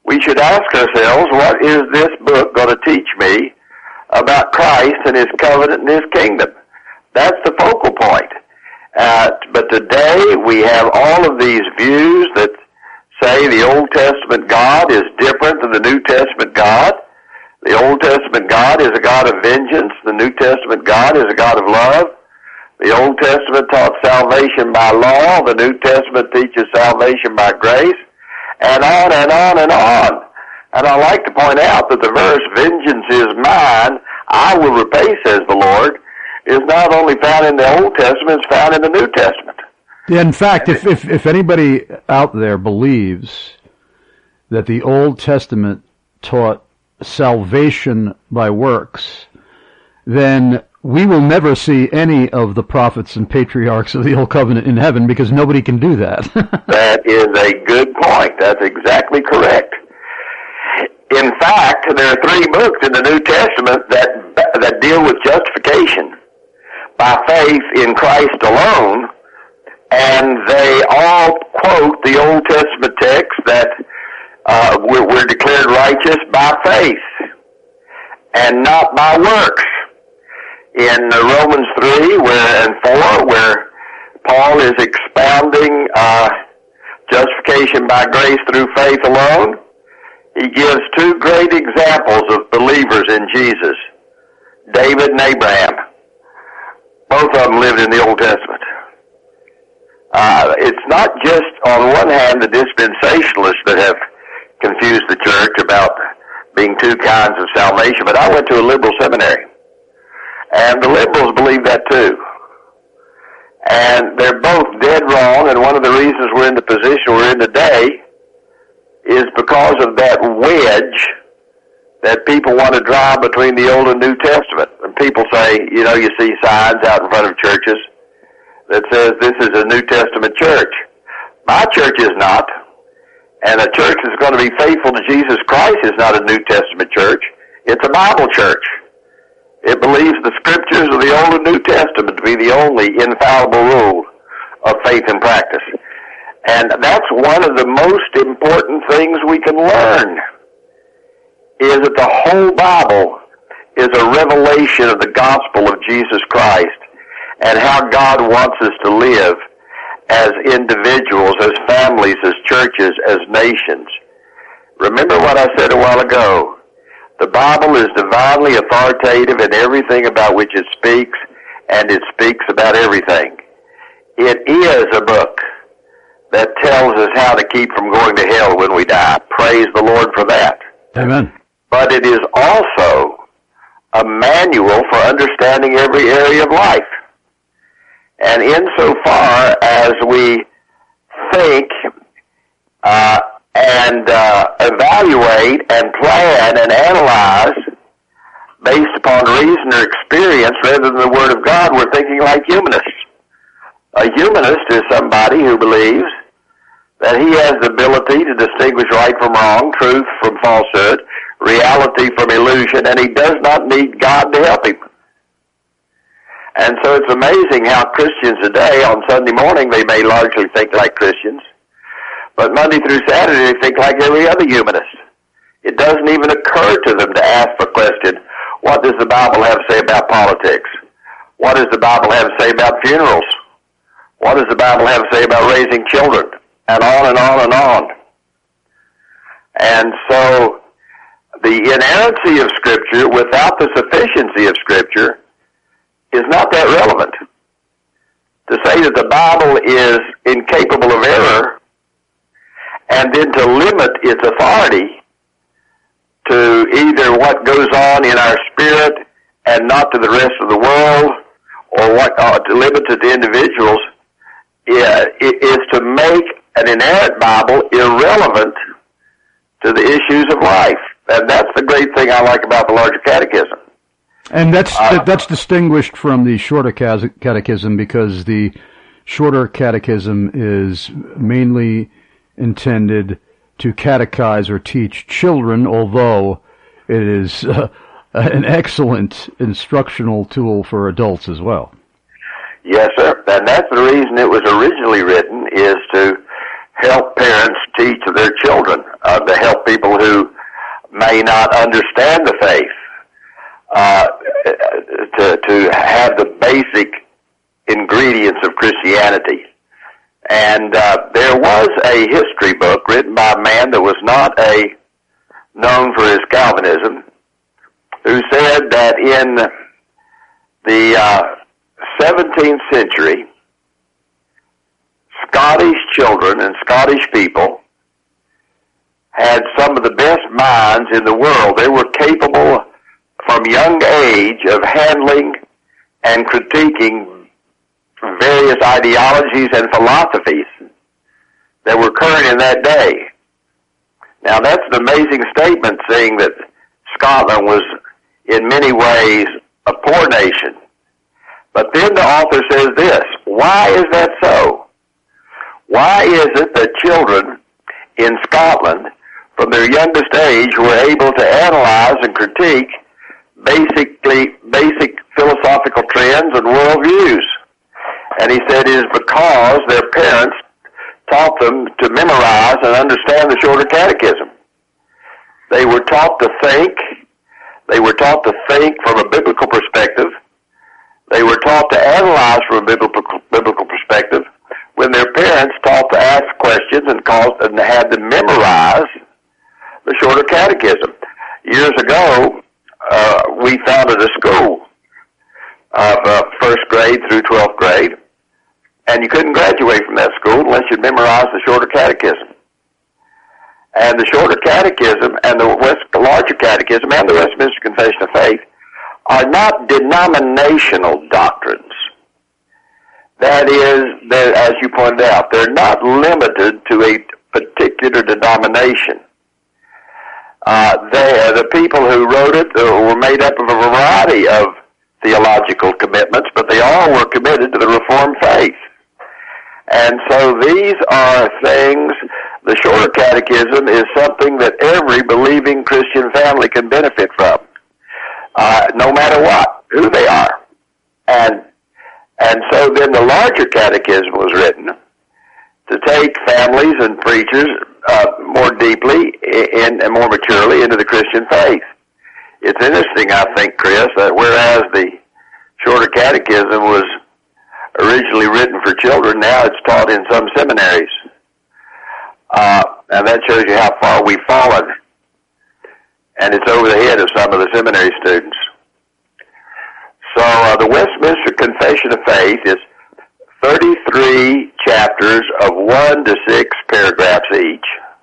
we should ask ourselves, what is this book going to teach me about Christ and His covenant and His kingdom? That's the focal point. But today we have all of these views that say the Old Testament God is different than the New Testament God. The Old Testament God is a God of vengeance. The New Testament God is a God of love. The Old Testament taught salvation by law. The New Testament teaches salvation by grace. And on and on and on. And I like to point out that the verse, vengeance is mine, I will repay, says the Lord, is not only found in the Old Testament, it's found in the New Testament. Yeah, in fact, if anybody out there believes that the Old Testament taught salvation by works, then we will never see any of the prophets and patriarchs of the Old Covenant in heaven, because nobody can do that. That is a good point. That's exactly correct. In fact, there are 3 books in the New Testament that deal with justification by faith in Christ alone, and they all quote the Old Testament text that we're declared righteous by faith and not by works. In Romans 3 and 4, where Paul is expounding justification by grace through faith alone, he gives 2 great examples of believers in Jesus, David and Abraham. Both of them lived in the Old Testament. It's not just, on one hand, the dispensationalists that have confused the church about being 2 kinds of salvation, but I went to a liberal seminary, and the liberals believe that too. And they're both dead wrong, and one of the reasons we're in the position we're in today is because of that wedge that people want to drive between the Old and New Testament. And people say, you see signs out in front of churches that says this is a New Testament church. My church is not. And a church that's going to be faithful to Jesus Christ is not a New Testament church. It's a Bible church. It believes the Scriptures of the Old and New Testament to be the only infallible rule of faith and practice. And that's one of the most important things we can learn, is that the whole Bible is a revelation of the gospel of Jesus Christ and how God wants us to live as individuals, as families, as churches, as nations. Remember what I said a while ago. The Bible is divinely authoritative in everything about which it speaks, and it speaks about everything. It is a book that tells us how to keep from going to hell when we die. Praise the Lord for that. Amen. But it is also a manual for understanding every area of life. And insofar as we think and evaluate and plan and analyze based upon reason or experience rather than the Word of God, we're thinking like humanists. A humanist is somebody who believes that he has the ability to distinguish right from wrong, truth from falsehood, reality from illusion, and he does not need God to help him. And so it's amazing how Christians today, on Sunday morning, they may largely think like Christians, but Monday through Saturday they think like every other humanist. It doesn't even occur to them to ask the question, what does the Bible have to say about politics? What does the Bible have to say about funerals? What does the Bible have to say about raising children? And on and on and on. And so the inerrancy of Scripture without the sufficiency of Scripture is not that relevant. To say that the Bible is incapable of error and then to limit its authority to either what goes on in our spirit and not to the rest of the world, or what to limit it to individuals, is to make an inerrant Bible irrelevant to the issues of life. And that's the great thing I like about the larger catechism. And that's distinguished from the shorter catechism, because the shorter catechism is mainly intended to catechize or teach children, although it is an excellent instructional tool for adults as well. Yes, sir. And that's the reason it was originally written, is to help parents teach their children. to help people who may not understand the faith, to have the basic ingredients of Christianity. And there was a history book written by a man that was not known for his Calvinism, who said that in the 17th century, Scottish children and Scottish people had some of the best minds in the world. They were capable from young age of handling and critiquing various ideologies and philosophies that were current in that day. Now that's an amazing statement, seeing that Scotland was in many ways a poor nation. But then the author says this: why is that so? Why is it that children in Scotland, from their youngest age, were able to analyze and critique basic philosophical trends and worldviews? And he said it is because their parents taught them to memorize and understand the Shorter Catechism. They were taught to think. They were taught to think from a biblical perspective. They were taught to analyze from a biblical perspective, when their parents taught to ask questions and had them memorize the Shorter Catechism. Years ago, we founded a school of first grade through 12th grade, and you couldn't graduate from that school unless you memorized the Shorter Catechism. And the Shorter Catechism and the Larger Catechism and the Westminster Confession of Faith are not denominational doctrines. That is, as you pointed out, they're not limited to a particular denomination. The people who wrote it were made up of a variety of theological commitments, but they all were committed to the Reformed faith. And so these are things, the Shorter Catechism is something that every believing Christian family can benefit from, no matter what, who they are. And so then the Larger Catechism was written to take families and preachers more deeply and more maturely into the Christian faith. It's interesting, I think, Chris, that whereas the Shorter Catechism was originally written for children, now it's taught in some seminaries. And that shows you how far we've fallen. And it's over the head of some of the seminary students. So the Westminster Confession of Faith is 33 chapters of 1 to 6 paragraphs each,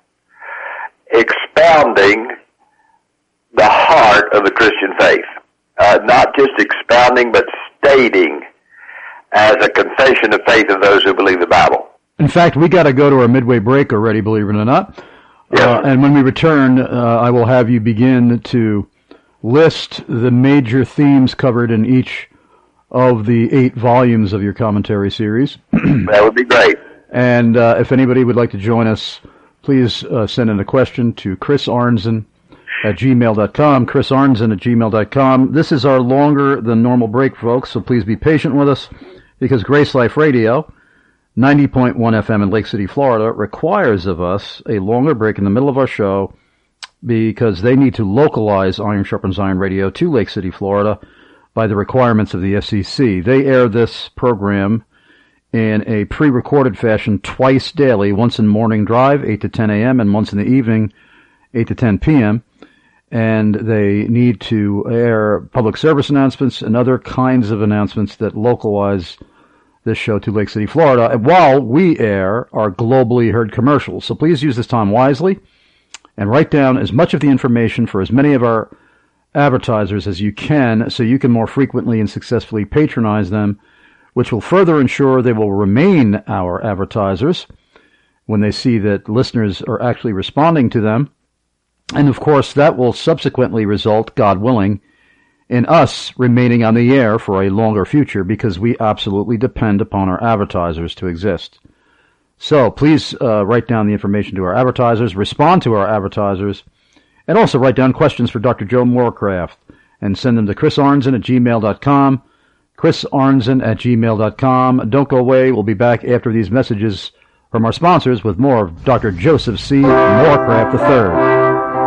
expounding the heart of the Christian faith. Not just expounding, but stating as a confession of faith of those who believe the Bible. In fact, we got to go to our midway break already, believe it or not. Yeah. And when we return, I will have you begin to list the major themes covered in each of the 8 volumes of your commentary series. That would be great. And if anybody would like to join us, please send in a question to Chris Arnzen at gmail.com, chrisarnzen@gmail.com. This is our longer than normal break, folks, so please be patient with us, because Grace Life Radio, 90.1 FM in Lake City, Florida, requires of us a longer break in the middle of our show because they need to localize Iron Sharpens Iron Radio to Lake City, Florida by the requirements of the FCC. They air this program in a pre-recorded fashion twice daily, once in morning drive, 8 to 10 a.m., and once in the evening, 8 to 10 p.m., and they need to air public service announcements and other kinds of announcements that localize this show to Lake City, Florida, while we air our globally heard commercials. So please use this time wisely and write down as much of the information for as many of our advertisers as you can, so you can more frequently and successfully patronize them, which will further ensure they will remain our advertisers when they see that listeners are actually responding to them. And of course, that will subsequently result, God willing, in us remaining on the air for a longer future, because we absolutely depend upon our advertisers to exist. So please write down the information to our advertisers, respond to our advertisers, and also write down questions for Dr. Joe Morecraft and send them to chrisarnzen@gmail.com, chrisarnzen@gmail.com. Don't go away. We'll be back after these messages from our sponsors with more of Dr. Joseph C. Morecraft III.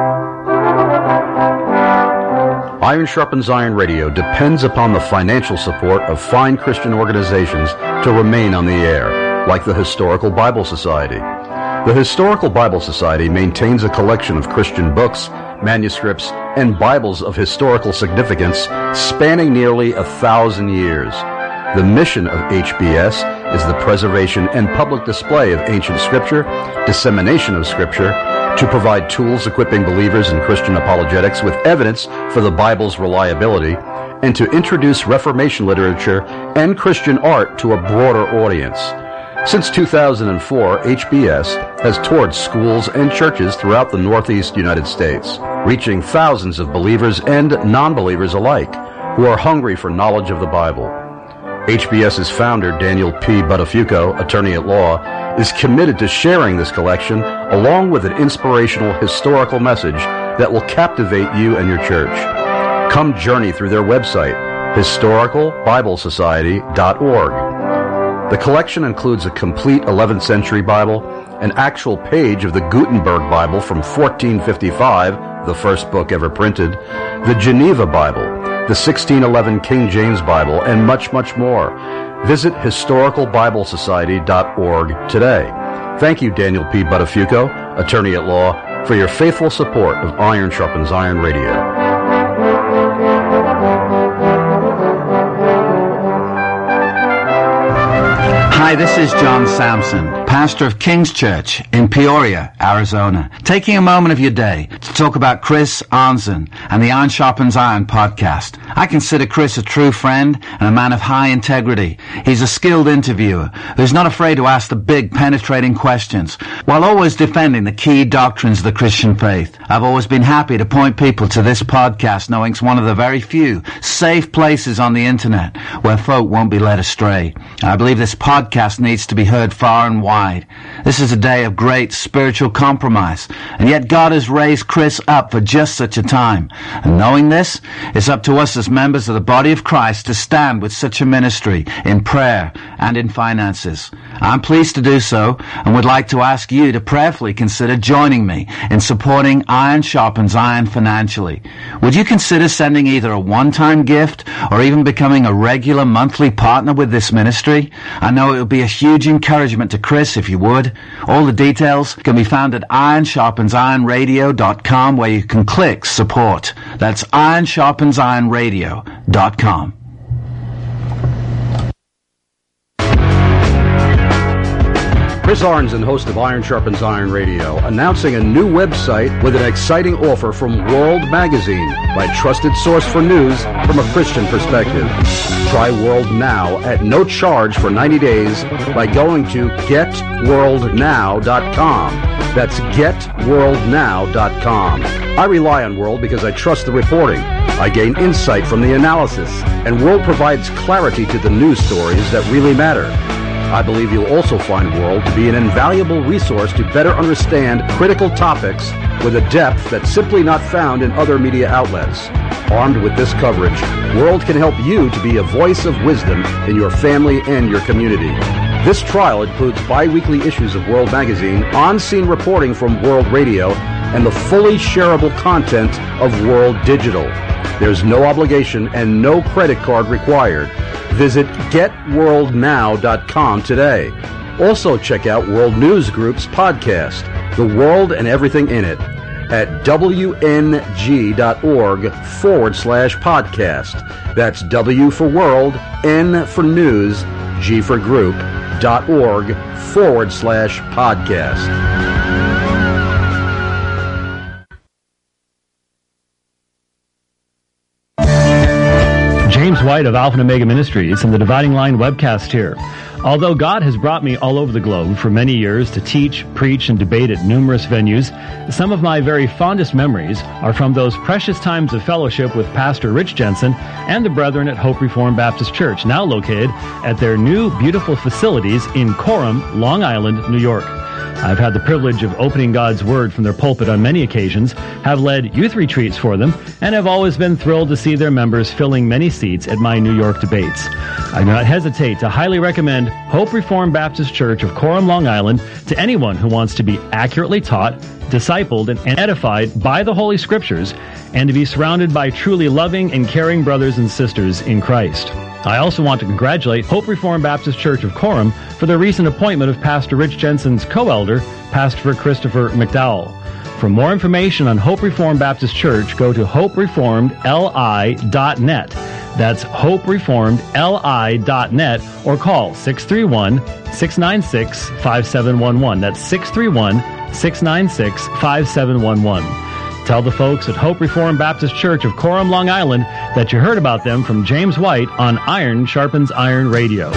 Iron Sharpens Iron Radio depends upon the financial support of fine Christian organizations to remain on the air, like the Historical Bible Society. The Historical Bible Society maintains a collection of Christian books, manuscripts, and Bibles of historical significance spanning nearly 1,000 years. The mission of HBS is the preservation and public display of ancient Scripture, dissemination of Scripture, to provide tools equipping believers in Christian apologetics with evidence for the Bible's reliability, and to introduce Reformation literature and Christian art to a broader audience. Since 2004, HBS has toured schools and churches throughout the Northeast United States, reaching thousands of believers and non-believers alike who are hungry for knowledge of the Bible. HBS's founder, Daniel P. Buttafuoco, attorney at law, is committed to sharing this collection along with an inspirational historical message that will captivate you and your church. Come journey through their website, historicalbiblesociety.org. The collection includes a complete 11th century Bible, an actual page of the Gutenberg Bible from 1455, the first book ever printed, the Geneva Bible, the 1611 King James Bible, and much, much more. Visit historicalbiblesociety.org today. Thank you, Daniel P. Buttafuoco, attorney at law, for your faithful support of Iron Sharpens Iron Radio. Hi, this is John Sampson, pastor of King's Church in Peoria, Arizona, taking a moment of your day to talk about Chris Arnzen and the Iron Sharpens Iron podcast. I consider Chris a true friend and a man of high integrity. He's a skilled interviewer who's not afraid to ask the big, penetrating questions while always defending the key doctrines of the Christian faith. I've always been happy to point people to this podcast, knowing it's one of the very few safe places on the internet where folk won't be led astray. I believe this podcast needs to be heard far and wide. This is a day of great spiritual compromise, and yet God has raised Chris up for just such a time. And knowing this, it's up to us as members of the body of Christ to stand with such a ministry in prayer and in finances. I'm pleased to do so, and would like to ask you to prayerfully consider joining me in supporting Iron Sharpens Iron financially. Would you consider sending either a one-time gift or even becoming a regular monthly partner with this ministry? I know it would be a huge encouragement to Chris if you would. All the details can be found at ironsharpensironradio.com, where you can click support. That's ironsharpensironradio.com. Chris Arnzen, host of Iron Sharpens Iron Radio, announcing a new website with an exciting offer from World Magazine, my trusted source for news from a Christian perspective. Try World Now at no charge for 90 days by going to getworldnow.com. That's getworldnow.com. I rely on World because I trust the reporting. I gain insight from the analysis, and World provides clarity to the news stories that really matter. I believe you'll also find World to be an invaluable resource to better understand critical topics with a depth that's simply not found in other media outlets. Armed with this coverage, World can help you to be a voice of wisdom in your family and your community. This trial includes bi-weekly issues of World Magazine, on-scene reporting from World Radio, and the fully shareable content of World Digital. There's no obligation and no credit card required. Visit getworldnow.com today. Also check out World News Group's podcast, The World and Everything in It, at wng.org/podcast. That's W for World, N for News, G for Group.org/podcast. James White of Alpha and Omega Ministries and the Dividing Line webcast here. Although God has brought me all over the globe for many years to teach, preach, and debate at numerous venues, some of my very fondest memories are from those precious times of fellowship with Pastor Rich Jensen and the brethren at Hope Reformed Baptist Church, now located at their new beautiful facilities in Coram, Long Island, New York. I've had the privilege of opening God's Word from their pulpit on many occasions, have led youth retreats for them, and have always been thrilled to see their members filling many seats at my New York debates. I do not hesitate to highly recommend Hope Reformed Baptist Church of Coram, Long Island to anyone who wants to be accurately taught, discipled, and edified by the Holy Scriptures, and to be surrounded by truly loving and caring brothers and sisters in Christ. I also want to congratulate Hope Reformed Baptist Church of Coram for the recent appointment of Pastor Rich Jensen's co-elder, Pastor Christopher McDowell. For more information on Hope Reformed Baptist Church, go to hopereformedli.net. That's hopereformedli.net, or call 631-696-5711. That's 631-696-5711. Tell the folks at Hope Reformed Baptist Church of Coram, Long Island, that you heard about them from James White on Iron Sharpens Iron Radio.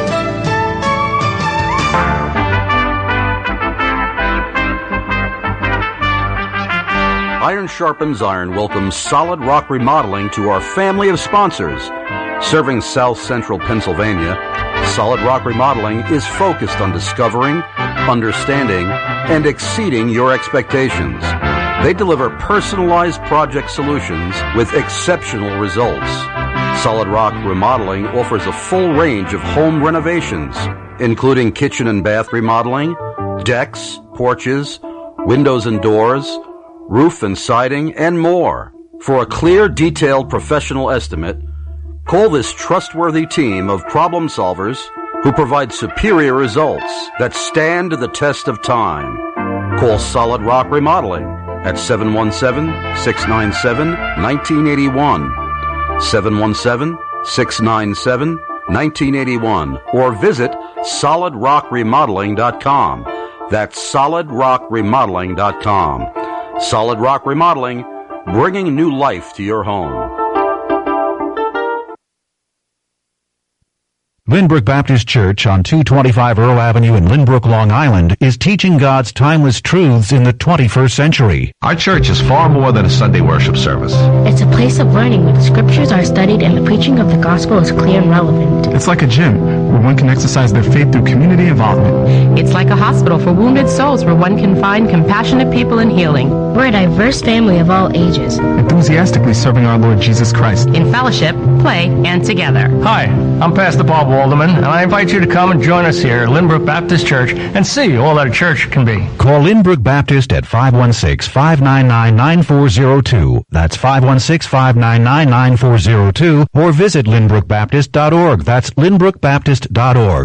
Iron Sharpens Iron welcomes Solid Rock Remodeling to our family of sponsors. Serving South Central Pennsylvania, Solid Rock Remodeling is focused on discovering, understanding, and exceeding your expectations. They deliver personalized project solutions with exceptional results. Solid Rock Remodeling offers a full range of home renovations, including kitchen and bath remodeling, decks, porches, windows and doors, roof and siding, and more. For a clear, detailed professional estimate, call this trustworthy team of problem solvers who provide superior results that stand the test of time. Call Solid Rock Remodeling at 717-697-1981, 717-697-1981, or visit solidrockremodeling.com. That's solidrockremodeling.com. Solid Rock Remodeling, bringing new life to your home. Lynbrook Baptist Church on 225 Earl Avenue in Lynbrook, Long Island is teaching God's timeless truths in the 21st century. Our church is far more than a Sunday worship service. It's a place of learning where the scriptures are studied and the preaching of the gospel is clear and relevant. It's like a gym where one can exercise their faith through community involvement. It's like a hospital for wounded souls where one can find compassionate people in healing. We're a diverse family of all ages, enthusiastically serving our Lord Jesus Christ in fellowship, play, and together. Hi, I'm Pastor Bob Walderman, and I invite you to come and join us here at Lynbrook Baptist Church and see all that a church can be. Call Lynbrook Baptist at 516-599-9402. That's 516-599-9402, or visit lynbrookbaptist.org. That's lynbrookbaptist.org.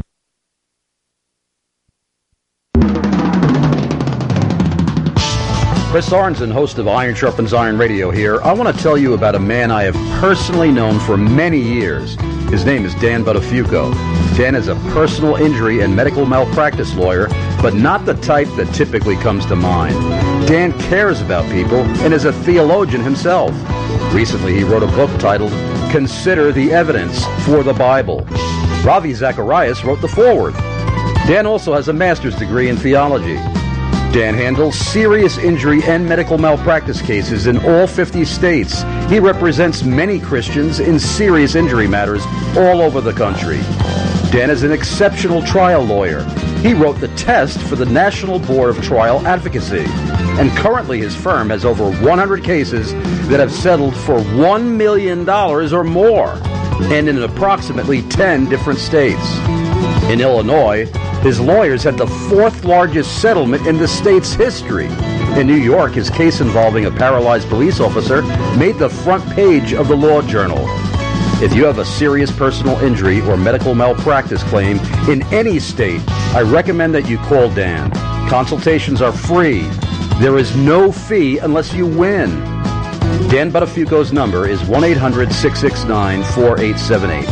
Chris Arnzen, host of Iron Sharpens Iron Radio here. I want to tell you about a man I have personally known for many years. His name is Dan Buttafuoco. Dan is a personal injury and medical malpractice lawyer, but not the type that typically comes to mind. Dan cares about people and is a theologian himself. Recently, he wrote a book titled Consider the Evidence for the Bible. Ravi Zacharias wrote the foreword. Dan also has a master's degree in theology. Dan handles serious injury and medical malpractice cases in all 50 states. He represents many Christians in serious injury matters all over the country. Dan is an exceptional trial lawyer. He wrote the test for the National Board of Trial Advocacy. And currently his firm has over 100 cases that have settled for $1 million or more, and in approximately 10 different states. In Illinois, his lawyers had the fourth largest settlement in the state's history. In New York, his case involving a paralyzed police officer made the front page of the Law Journal. If you have a serious personal injury or medical malpractice claim in any state, I recommend that you call Dan. Consultations are free. There is no fee unless you win. Dan Buttafuoco's number is 1-800-669-4878.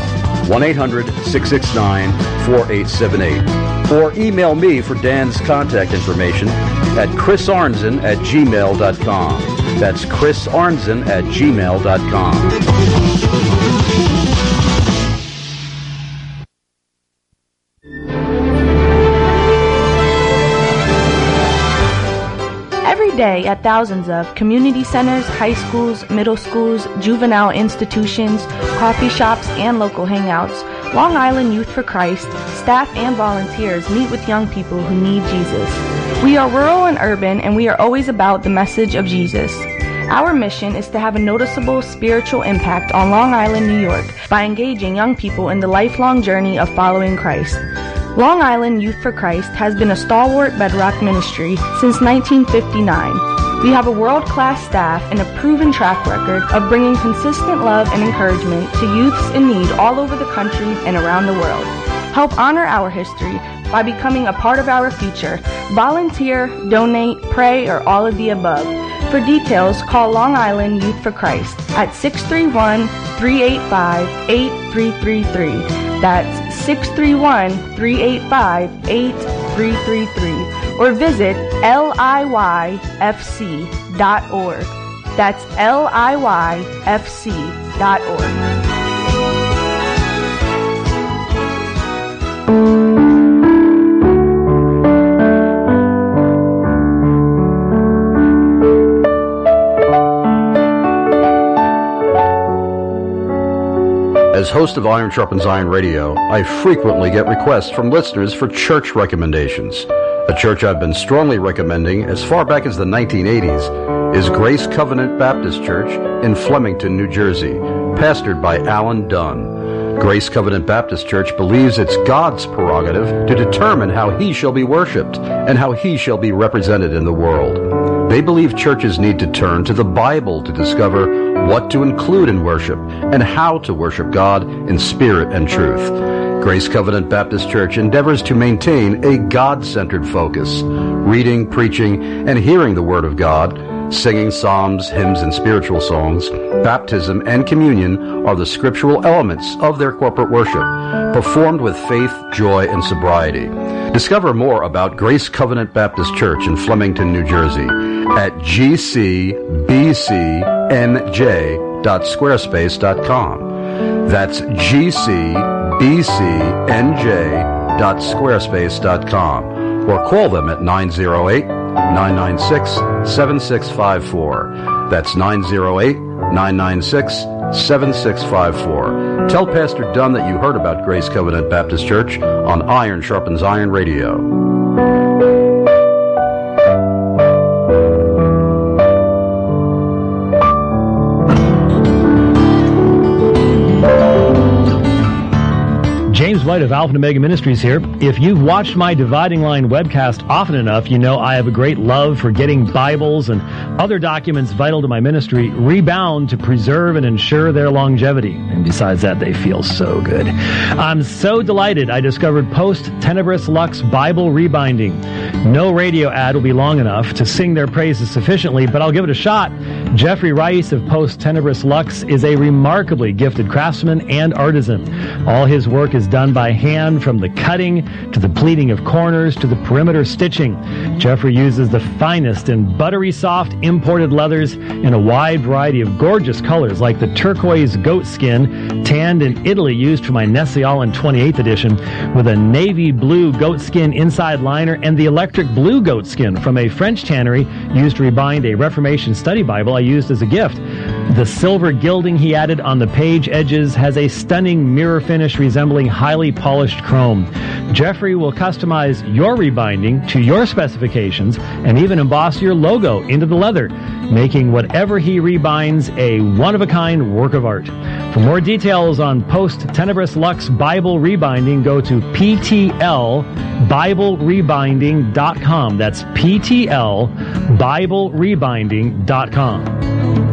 1-800-669-4878. Or email me for Dan's contact information at chrisarnzen@gmail.com. That's chrisarnzen@gmail.com. Every day at thousands of community centers, high schools, middle schools, juvenile institutions, coffee shops, and local hangouts, Long Island Youth for Christ, staff and volunteers meet with young people who need Jesus. We are rural and urban, and we are always about the message of Jesus. Our mission is to have a noticeable spiritual impact on Long Island, New York, by engaging young people in the lifelong journey of following Christ. Long Island Youth for Christ has been a stalwart bedrock ministry since 1959. We have a world-class staff and a proven track record of bringing consistent love and encouragement to youths in need all over the country and around the world. Help honor our history by becoming a part of our future. Volunteer, donate, pray, or all of the above. For details, call Long Island Youth for Christ at 631-385-8333. That's 631-385-8333. Or visit liyfc.org. That's liyfc.org. As host of Iron Sharpens Iron Radio, I frequently get requests from listeners for church recommendations. A church I've been strongly recommending as far back as the 1980s is Grace Covenant Baptist Church in Flemington, New Jersey, pastored by Alan Dunn. Grace Covenant Baptist Church believes it's God's prerogative to determine how He shall be worshipped and how He shall be represented in the world. They believe churches need to turn to the Bible to discover what to include in worship and how to worship God in spirit and truth. Grace Covenant Baptist Church endeavors to maintain a God-centered focus, reading, preaching, and hearing the Word of God, singing psalms, hymns, and spiritual songs. Baptism and communion are the scriptural elements of their corporate worship, performed with faith, joy, and sobriety. Discover more about Grace Covenant Baptist Church in Flemington, New Jersey at gcbcnj.squarespace.com. That's gcbcnj.squarespace.com. Or call them at 908-996-7654. That's 908-996-7654. Tell Pastor Dunn that you heard about Grace Covenant Baptist Church on Iron Sharpens Iron Radio. James White of Alpha and Omega Ministries here. If you've watched my Dividing Line webcast often enough, you know I have a great love for getting Bibles and other documents vital to my ministry rebound to preserve and ensure their longevity. And besides that, they feel so good. I'm so delighted I discovered Post Tenebris Lux Bible Rebinding. No radio ad will be long enough to sing their praises sufficiently, but I'll give it a shot. Jeffrey Rice of Post Tenebris Lux is a remarkably gifted craftsman and artisan. All his work is done by hand, from the cutting to the pleating of corners to the perimeter stitching. Jeffrey uses the finest and buttery soft imported leathers in a wide variety of gorgeous colors, like the turquoise goat skin tanned in Italy used for my Nessialan 28th edition, with a navy blue goat skin inside liner, and the electric blue goat skin from a French tannery used to rebind a Reformation study Bible I used as a gift. The silver gilding he added on the page edges has a stunning mirror finish resembling highly polished chrome. Jeffrey will customize your rebinding to your specifications and even emboss your logo into the leather, making whatever he rebinds a one-of-a-kind work of art. For more details on Post Tenebris Lux Bible Rebinding, go to PTLBibleRebinding.com. That's PTLBibleRebinding.com.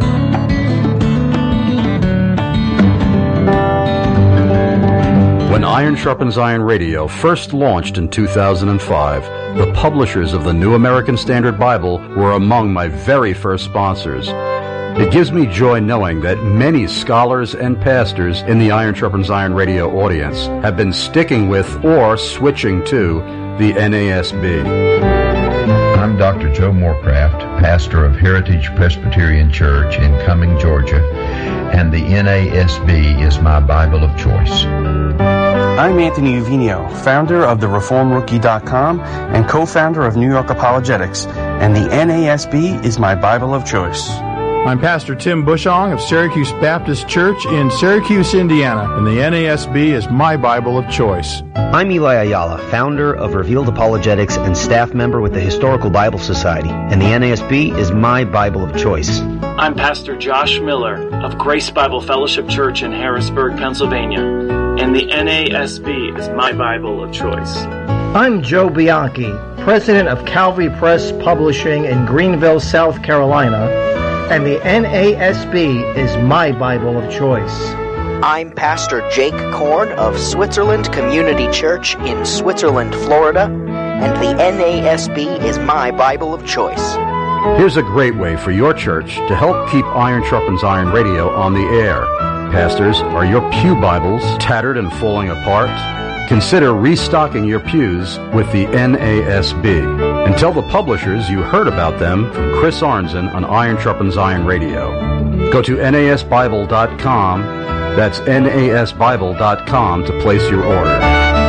When Iron Sharpens Iron Radio first launched in 2005, the publishers of the New American Standard Bible were among my very first sponsors. It gives me joy knowing that many scholars and pastors in the Iron Sharpens Iron Radio audience have been sticking with or switching to the NASB. I'm Dr. Joe Moorcraft, pastor of Heritage Presbyterian Church in Cumming, Georgia, and the NASB is my Bible of choice. I'm Anthony Uvino, founder of TheReformRookie.com and co-founder of New York Apologetics, and the NASB is my Bible of choice. I'm Pastor Tim Bushong of Syracuse Baptist Church in Syracuse, Indiana, and the NASB is my Bible of choice. I'm Eli Ayala, founder of Revealed Apologetics and staff member with the Historical Bible Society, and the NASB is my Bible of choice. I'm Pastor Josh Miller of Grace Bible Fellowship Church in Harrisburg, Pennsylvania, and the NASB is my Bible of choice. I'm Joe Bianchi, president of Calvary Press Publishing in Greenville, South Carolina, and the NASB is my Bible of choice. I'm Pastor Jake Korn of Switzerland Community Church in Switzerland, Florida, and the NASB is my Bible of choice. Here's a great way for your church to help keep Iron Sharpens Iron Radio on the air. Pastors, are your pew Bibles tattered and falling apart? Consider restocking your pews with the NASB. And tell the publishers you heard about them from Chris Arnzen on Iron Sharpens Iron Radio. Go to NASBible.com. That's NASBible.com to place your order.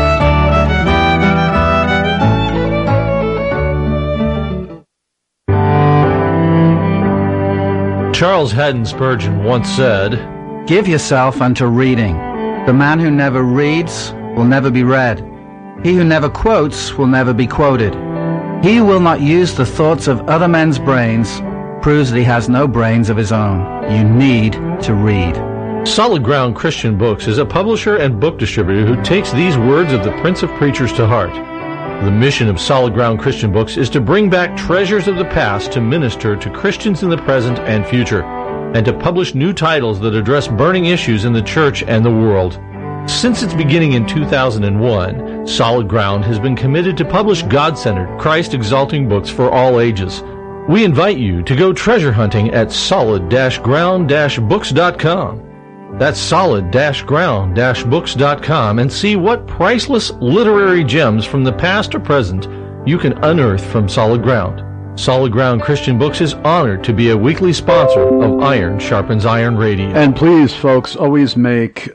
Charles Haddon Spurgeon once said, "Give yourself unto reading. The man who never reads will never be read. He who never quotes will never be quoted. He who will not use the thoughts of other men's brains proves that he has no brains of his own. You need to read." Solid Ground Christian Books is a publisher and book distributor who takes these words of the Prince of Preachers to heart. The mission of Solid Ground Christian Books is to bring back treasures of the past to minister to Christians in the present and future, and to publish new titles that address burning issues in the church and the world. Since its beginning in 2001, Solid Ground has been committed to publish God-centered, Christ-exalting books for all ages. We invite you to go treasure hunting at solid-ground-books.com. That's solid-ground-books.com, and see what priceless literary gems from the past or present you can unearth from Solid Ground. Solid Ground Christian Books is honored to be a weekly sponsor of Iron Sharpens Iron Radio. And please, folks, always make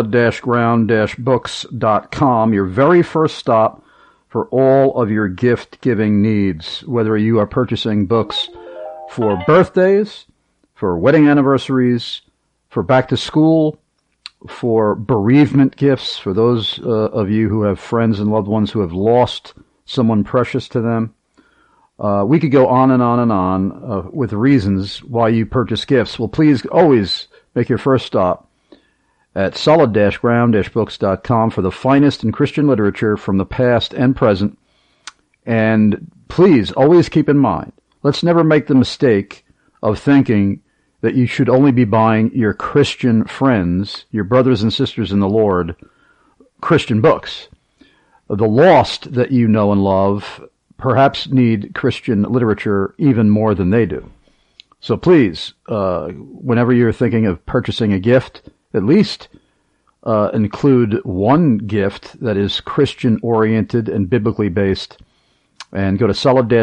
solid-ground-books.com your very first stop for all of your gift-giving needs, whether you are purchasing books for birthdays, for wedding anniversaries, for back to school, for bereavement gifts, for those of you who have friends and loved ones who have lost someone precious to them. We could go on and on and on with reasons why you purchase gifts. Well, please always make your first stop at solid-ground-books.com for the finest in Christian literature from the past and present. And please always keep in mind, let's never make the mistake of thinking that you should only be buying your Christian friends, your brothers and sisters in the Lord, Christian books. The lost that you know and love perhaps need Christian literature even more than they do. So please, whenever you're thinking of purchasing a gift, at least include one gift that is Christian-oriented and biblically based, and go to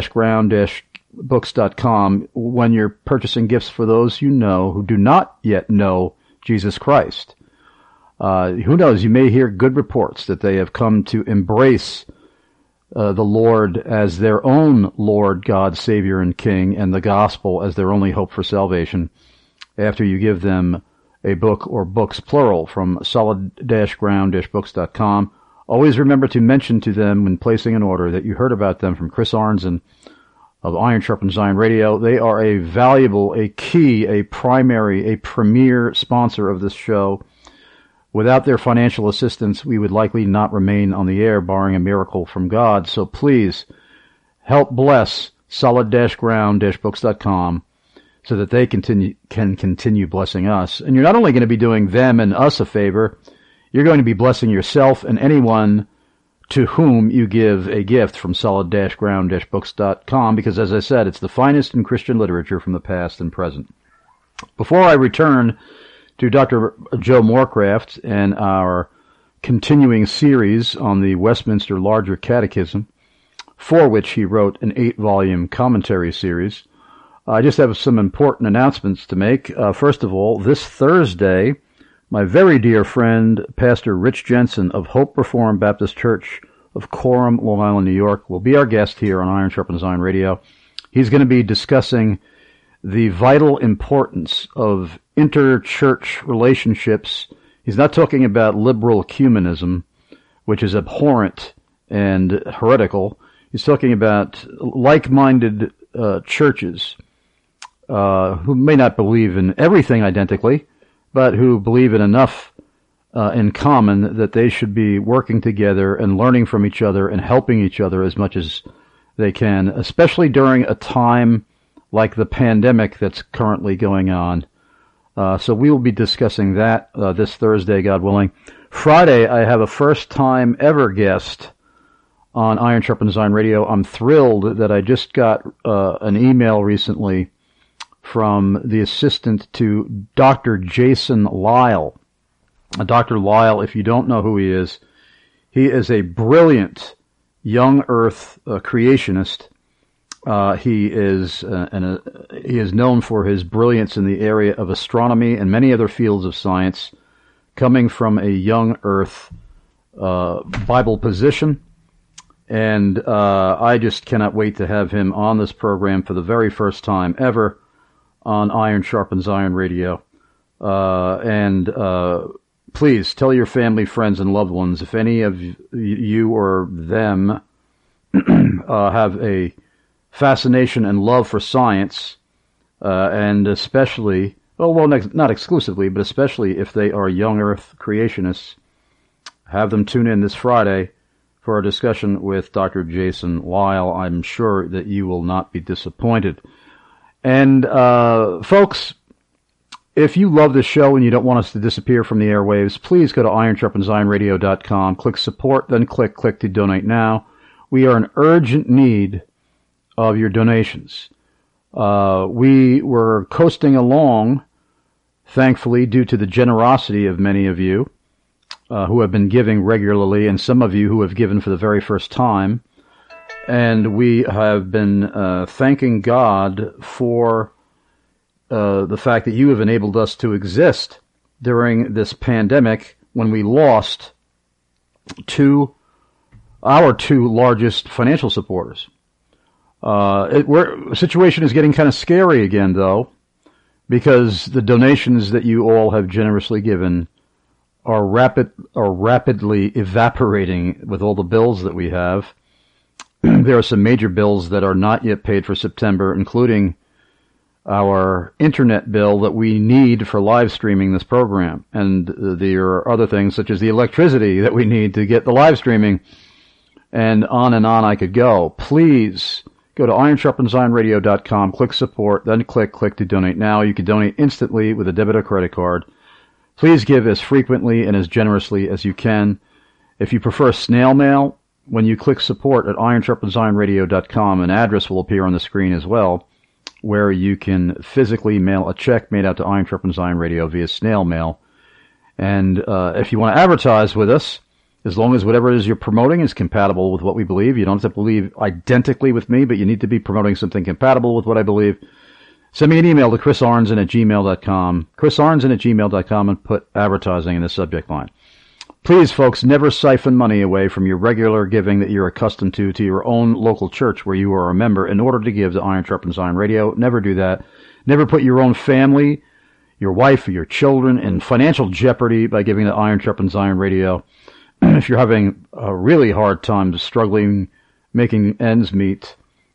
solid-ground-books.com when you're purchasing gifts for those you know who do not yet know Jesus Christ. Who knows, you may hear good reports that they have come to embrace the Lord as their own Lord, God, Savior, and King, and the gospel as their only hope for salvation after you give them a book or books, plural, from solid-ground-books.com. Always remember to mention to them when placing an order that you heard about them from Chris Arnzen of Iron Sharpens Iron Radio. They are a valuable, a key, a primary, a premier sponsor of this show. Without their financial assistance, we would likely not remain on the air, barring a miracle from God. So please, help bless solid-ground-books.com so that they can continue blessing us. And you're not only going to be doing them and us a favor, you're going to be blessing yourself and anyone to whom you give a gift from solid-ground-books.com, because, as I said, it's the finest in Christian literature from the past and present. Before I return to Dr. Joe Morecraft and our continuing series on the Westminster Larger Catechism, for which he wrote an 8-volume commentary series, I just have some important announcements to make. First of all, this Thursday, my very dear friend, Pastor Rich Jensen of Hope Reformed Baptist Church of Coram, Long Island, New York, will be our guest here on Iron Sharpens Iron Radio. He's going to be discussing the vital importance of inter-church relationships. He's not talking about liberal ecumenism, which is abhorrent and heretical. He's talking about like-minded churches who may not believe in everything identically, but who believe in enough in common that they should be working together and learning from each other and helping each other as much as they can, especially during a time like the pandemic that's currently going on. So we will be discussing that this Thursday, God willing. Friday, I have a first-time ever guest on Iron Sharpens Iron Radio. I'm thrilled that I just got an email recently from the assistant to Dr. Jason Lisle. Dr. Lisle, if you don't know who he is a brilliant young Earth creationist. He is known for his brilliance in the area of astronomy and many other fields of science, coming from a young Earth Bible position. And I just cannot wait to have him on this program for the very first time ever on Iron Sharpens Iron Radio. Please tell your family, friends, and loved ones if any of you or them have a fascination and love for science, and especially, not exclusively, but especially if they are young Earth creationists, have them tune in this Friday for a discussion with Dr. Jason Lisle. I'm sure that you will not be disappointed. And, folks, if you love this show and you don't want us to disappear from the airwaves, please go to IronSharpensIronRadio.com, click support, then click to donate now. We are in urgent need of your donations. We were coasting along, thankfully, due to the generosity of many of you who have been giving regularly, and some of you who have given for the very first time. And we have been thanking God for the fact that you have enabled us to exist during this pandemic when we lost our two largest financial supporters. The situation is getting kind of scary again, though, because the donations that you all have generously given are rapidly evaporating with all the bills that we have. There are some major bills that are not yet paid for September, including our internet bill that we need for live streaming this program. And there are other things such as the electricity that we need to get the live streaming. And on I could go. Please go to IronSharpensIronRadio.com, click support, then click to donate now. You can donate instantly with a debit or credit card. Please give as frequently and as generously as you can. If you prefer snail mail, when you click support at IronSharpensIronRadio.com, an address will appear on the screen as well, where you can physically mail a check made out to Iron Sharpens Iron Radio via snail mail. And if you want to advertise with us, as long as whatever it is you're promoting is compatible with what we believe, you don't have to believe identically with me, but you need to be promoting something compatible with what I believe, send me an email to chrisarnson@gmail.com, chrisarnson@gmail.com, and put advertising in the subject line. Please, folks, never siphon money away from your regular giving that you're accustomed to your own local church where you are a member in order to give to Iron Sharpens Iron Radio. Never do that. Never put your own family, your wife, or your children in financial jeopardy by giving to Iron Sharpens Iron Radio. If you're having a really hard time struggling, making ends meet.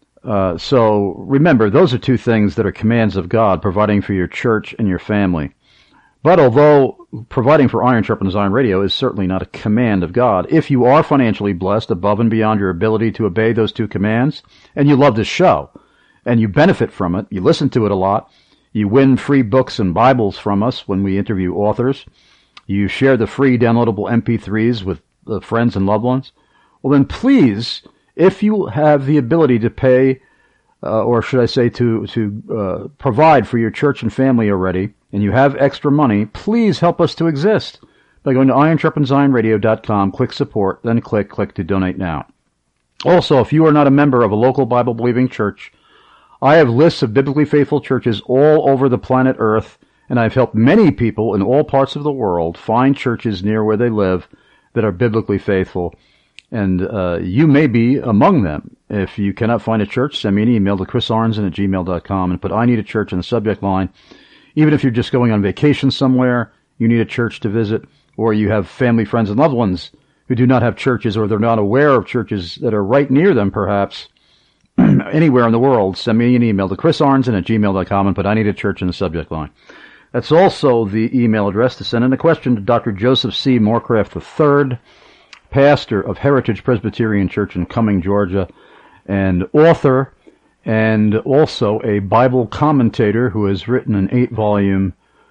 So remember, those are two things that are commands of God, providing for your church and your family. But although providing for Iron Sharpens Iron Radio is certainly not a command of God, if you are financially blessed above and beyond your ability to obey those two commands, and you love this show, and you benefit from it, you listen to it a lot, you win free books and Bibles from us when we interview authors, you share the free downloadable MP3s with friends and loved ones, well then please, if you have the ability to pay, or should I say to provide for your church and family already, and you have extra money, please help us to exist by going to IronSharpensIronRadio.com, click support, then click to donate now. Also, if you are not a member of a local Bible-believing church, I have lists of biblically faithful churches all over the planet Earth, and I've helped many people in all parts of the world find churches near where they live that are biblically faithful. And you may be among them. If you cannot find a church, send me an email to chrisarnson@gmail.com and put "I need a church" in the subject line. Even if you're just going on vacation somewhere, you need a church to visit, or you have family, friends, and loved ones who do not have churches, or they're not aware of churches that are right near them, perhaps, anywhere in the world, send me an email to chrisarnson@gmail.com and put "I need a church" in the subject line. That's also the email address to send in a question to Dr. Joseph C. Morecraft III, pastor of Heritage Presbyterian Church in Cumming, Georgia, and author, and also a Bible commentator who has written an 8-volume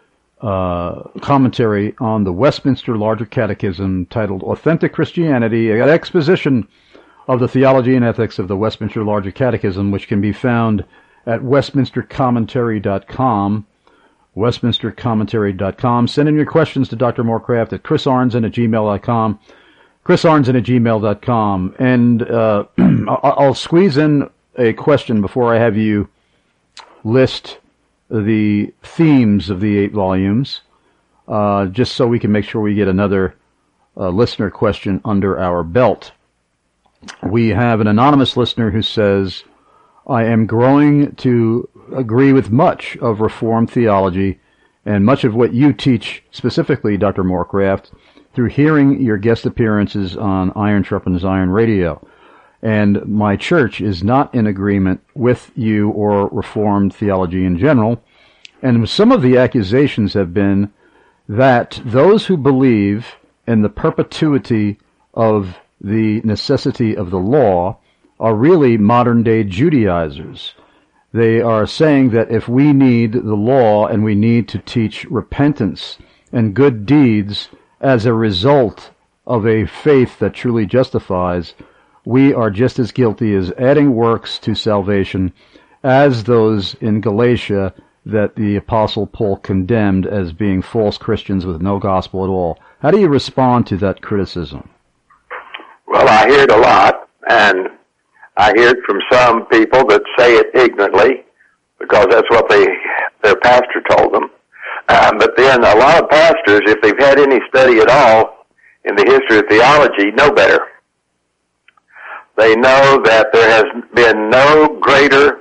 commentary on the Westminster Larger Catechism titled Authentic Christianity, an exposition of the theology and ethics of the Westminster Larger Catechism, which can be found at westminstercommentary.com. westminstercommentary.com. Send in your questions to Dr. Morecraft at chrisarnson@gmail.com. chrisarnson@gmail.com. And I'll squeeze in a question before I have you list the themes of the 8 volumes, just so we can make sure we get another listener question under our belt. We have an anonymous listener who says, I am growing to agree with much of Reformed theology and much of what you teach, specifically, Dr. Morecraft, through hearing your guest appearances on Iron Sharpens Iron Radio. And my church is not in agreement with you or Reformed theology in general. And some of the accusations have been that those who believe in the perpetuity of the necessity of the law are really modern-day Judaizers. They are saying that if we need the law and we need to teach repentance and good deeds as a result of a faith that truly justifies, we are just as guilty as adding works to salvation as those in Galatia that the Apostle Paul condemned as being false Christians with no gospel at all. How do you respond to that criticism? Well, I hear it a lot, and I hear it from some people that say it ignorantly because that's what their pastor told them. But then a lot of pastors, if they've had any study at all in the history of theology, know better. They know that there has been no greater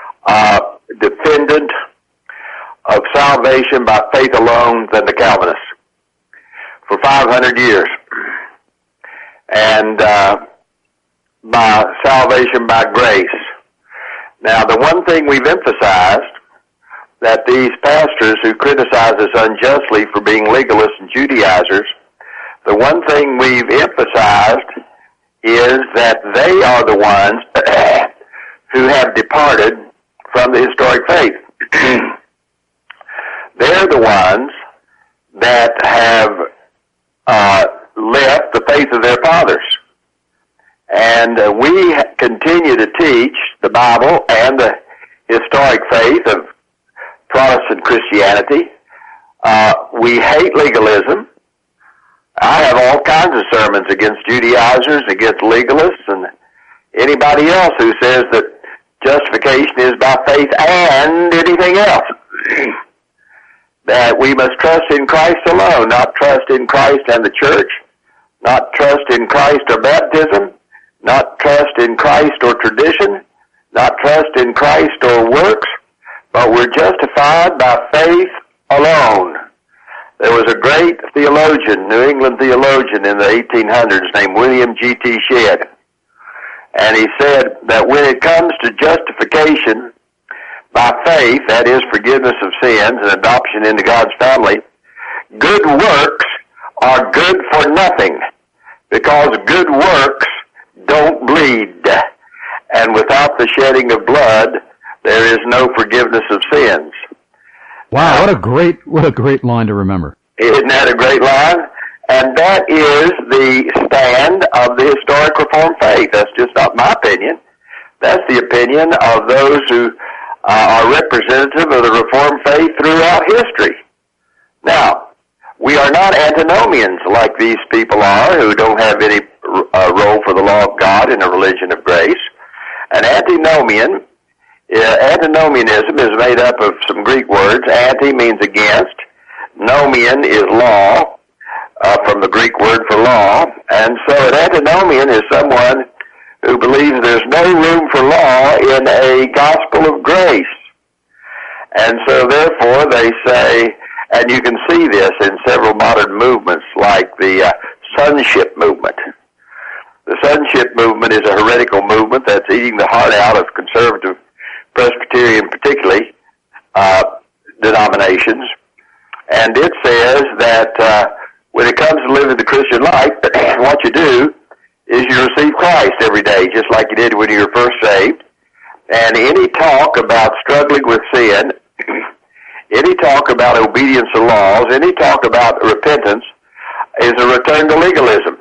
defendant of salvation by faith alone than the Calvinists for 500 years. And by salvation by grace. Now, the one thing we've emphasized, that these pastors who criticize us unjustly for being legalists and Judaizers, the one thing we've emphasized is that they are the ones who have departed from the historic faith. They're the ones that have left the faith of their fathers. And we continue to teach the Bible and the historic faith of Protestant Christianity. We hate legalism. I have all kinds of sermons against Judaizers, against legalists, and anybody else who says that justification is by faith and anything else. That we must trust in Christ alone, not trust in Christ and the church, not trust in Christ or baptism, not trust in Christ or tradition, not trust in Christ or works, but we're justified by faith alone. There was a great theologian, New England theologian in the 1800s named William G.T. Shedd, and he said that when it comes to justification by faith, that is forgiveness of sins and adoption into God's family, good works are good for nothing, because good works don't bleed, and without the shedding of blood, there is no forgiveness of sins. Wow, what a great line to remember. Isn't that a great line? And that is the stand of the historic Reformed faith. That's just not my opinion. That's the opinion of those who are representative of the Reformed faith throughout history. Now, we are not antinomians like these people are, who don't have any role for the law of God in a religion of grace. An antinomian, antinomianism is made up of some Greek words. Anti means against. Nomian is law. from the Greek word for law. And so an antinomian is someone who believes there's no room for law in a gospel of grace. And so therefore they say, and you can see this in several modern movements like the sonship movement. The sonship movement is a heretical movement that's eating the heart out of conservative Presbyterian, particularly, denominations. And it says that when it comes to living the Christian life, what you do is you receive Christ every day, just like you did when you were first saved. And any talk about struggling with sin, any talk about obedience to laws, any talk about repentance is a return to legalism.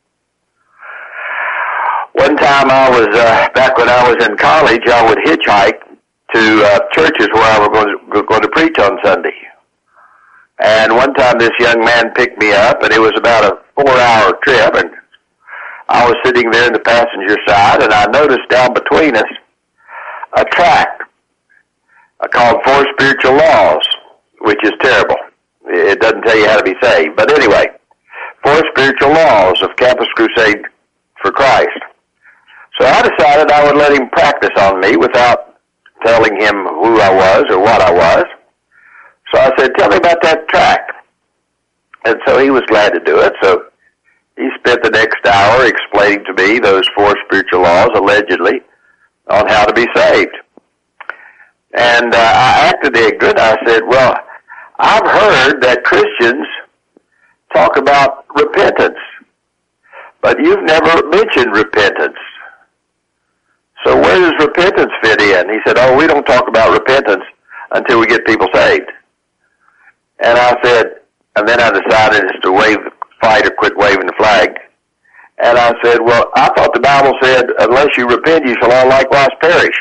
One time I was, back when I was in college, I would hitchhike to churches where I was going to preach on Sunday. And one time this young man picked me up, and it was about a 4-hour trip, and I was sitting there in the passenger side, and I noticed down between us a tract called 4 Spiritual Laws, which is terrible. It doesn't tell you how to be saved. But anyway, 4 Spiritual Laws of Campus Crusade for Christ. So I decided I would let him practice on me without telling him who I was or what I was. So I said, tell me about that tract. And so he was glad to do it. So he spent the next hour explaining to me those 4 spiritual laws, allegedly, on how to be saved. And I acted ignorant. I said, well, I've heard that Christians talk about repentance, but you've never mentioned repentance. So where does repentance fit in? He said, oh, we don't talk about repentance until we get people saved. And I said, and then I decided to fight or quit waving the flag. And I said, well, I thought the Bible said, unless you repent, you shall all likewise perish.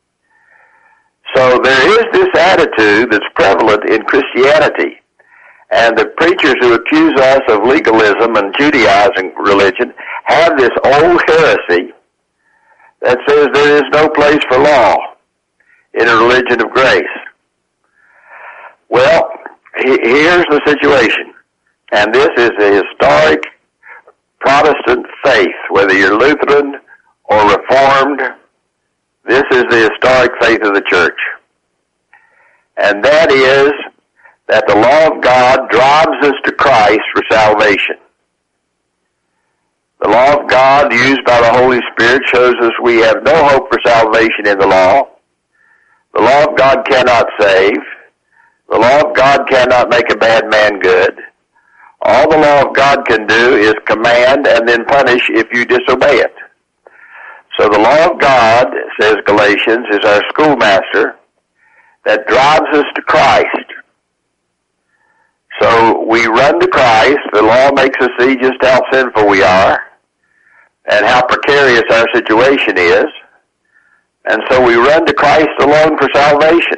So there is this attitude that's prevalent in Christianity. And the preachers who accuse us of legalism and Judaizing religion have this old heresy that says there is no place for law in a religion of grace. Well, here's the situation. And this is a historic Protestant faith, whether you're Lutheran or Reformed. This is the historic faith of the church. And that is that the law of God drives us to Christ for salvation. The law of God used by the Holy Spirit shows us we have no hope for salvation in the law. The law of God cannot save. The law of God cannot make a bad man good. All the law of God can do is command and then punish if you disobey it. So the law of God, says Galatians, is our schoolmaster that drives us to Christ. So we run to Christ. The law makes us see just how sinful we are and how precarious our situation is. And so we run to Christ alone for salvation.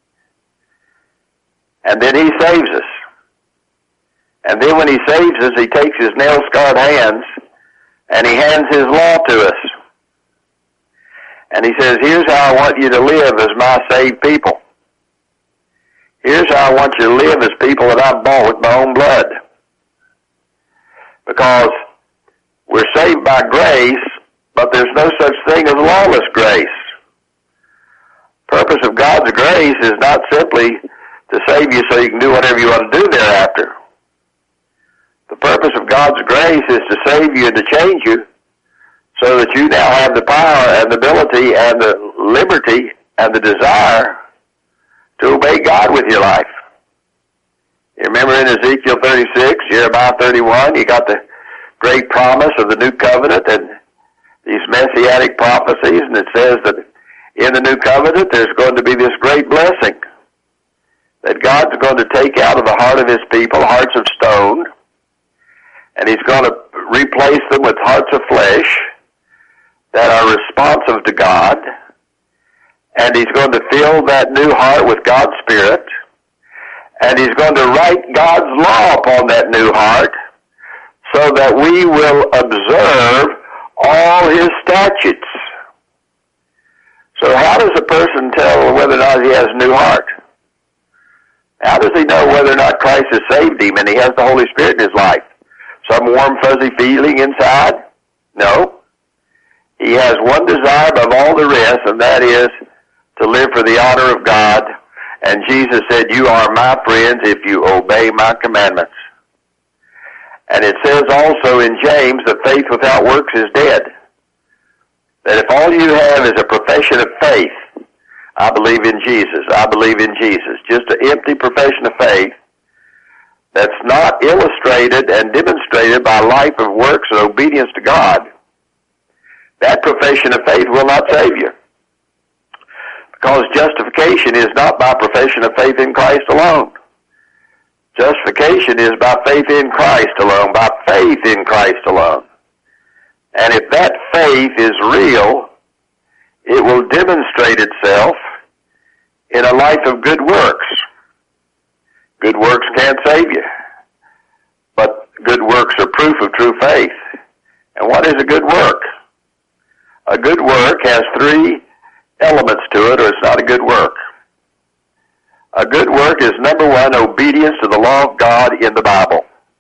And then he saves us. And then when he saves us, he takes his nail-scarred hands and he hands his law to us. And he says, here's how I want you to live as my saved people. Here's how I want you to live as people that I've bought with my own blood. Because we're saved by grace, but there's no such thing as lawless grace. Purpose of God's grace is not simply to save you so you can do whatever you want to do thereafter. The purpose of God's grace is to save you and to change you so that you now have the power and the ability and the liberty and the desire to obey God with your life. You remember in Ezekiel 36, Jeremiah 31, you got the great promise of the new covenant and these messianic prophecies, and it says that in the new covenant there's going to be this great blessing, that God's going to take out of the heart of his people hearts of stone, and he's going to replace them with hearts of flesh that are responsive to God, and he's going to fill that new heart with God's Spirit, and he's going to write God's law upon that new heart so that we will observe all his statutes. So how does a person tell whether or not he has a new heart? How does he know whether or not Christ has saved him and he has the Holy Spirit in his life? some warm, fuzzy feeling inside? No. He has one desire above all the rest, and that is to live for the honor of God. And Jesus said, you are my friends if you obey my commandments. And it says also in James that faith without works is dead. That if all you have is a profession of faith, I believe in Jesus, I believe in Jesus, just an empty profession of faith that's not illustrated and demonstrated by a life of works and obedience to God, that profession of faith will not save you. Because justification is not by profession of faith in Christ alone. Justification is by faith in Christ alone, by faith in Christ alone. And if that faith is real, it will demonstrate itself in a life of good works. Good works can't save you, but good works are proof of true faith. And what is a good work? A good work has three elements to it, or it's not a good work. A good work is, number one, obedience to the law of God in the Bible.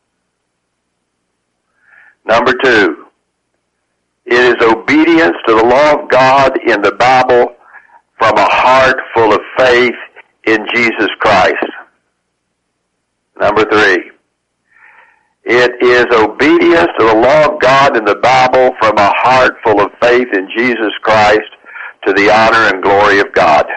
Number two, it is obedience to the law of God in the Bible from a heart full of faith in Jesus Christ. Number three, it is obedience to the law of God in the Bible from a heart full of faith in Jesus Christ to the honor and glory of God.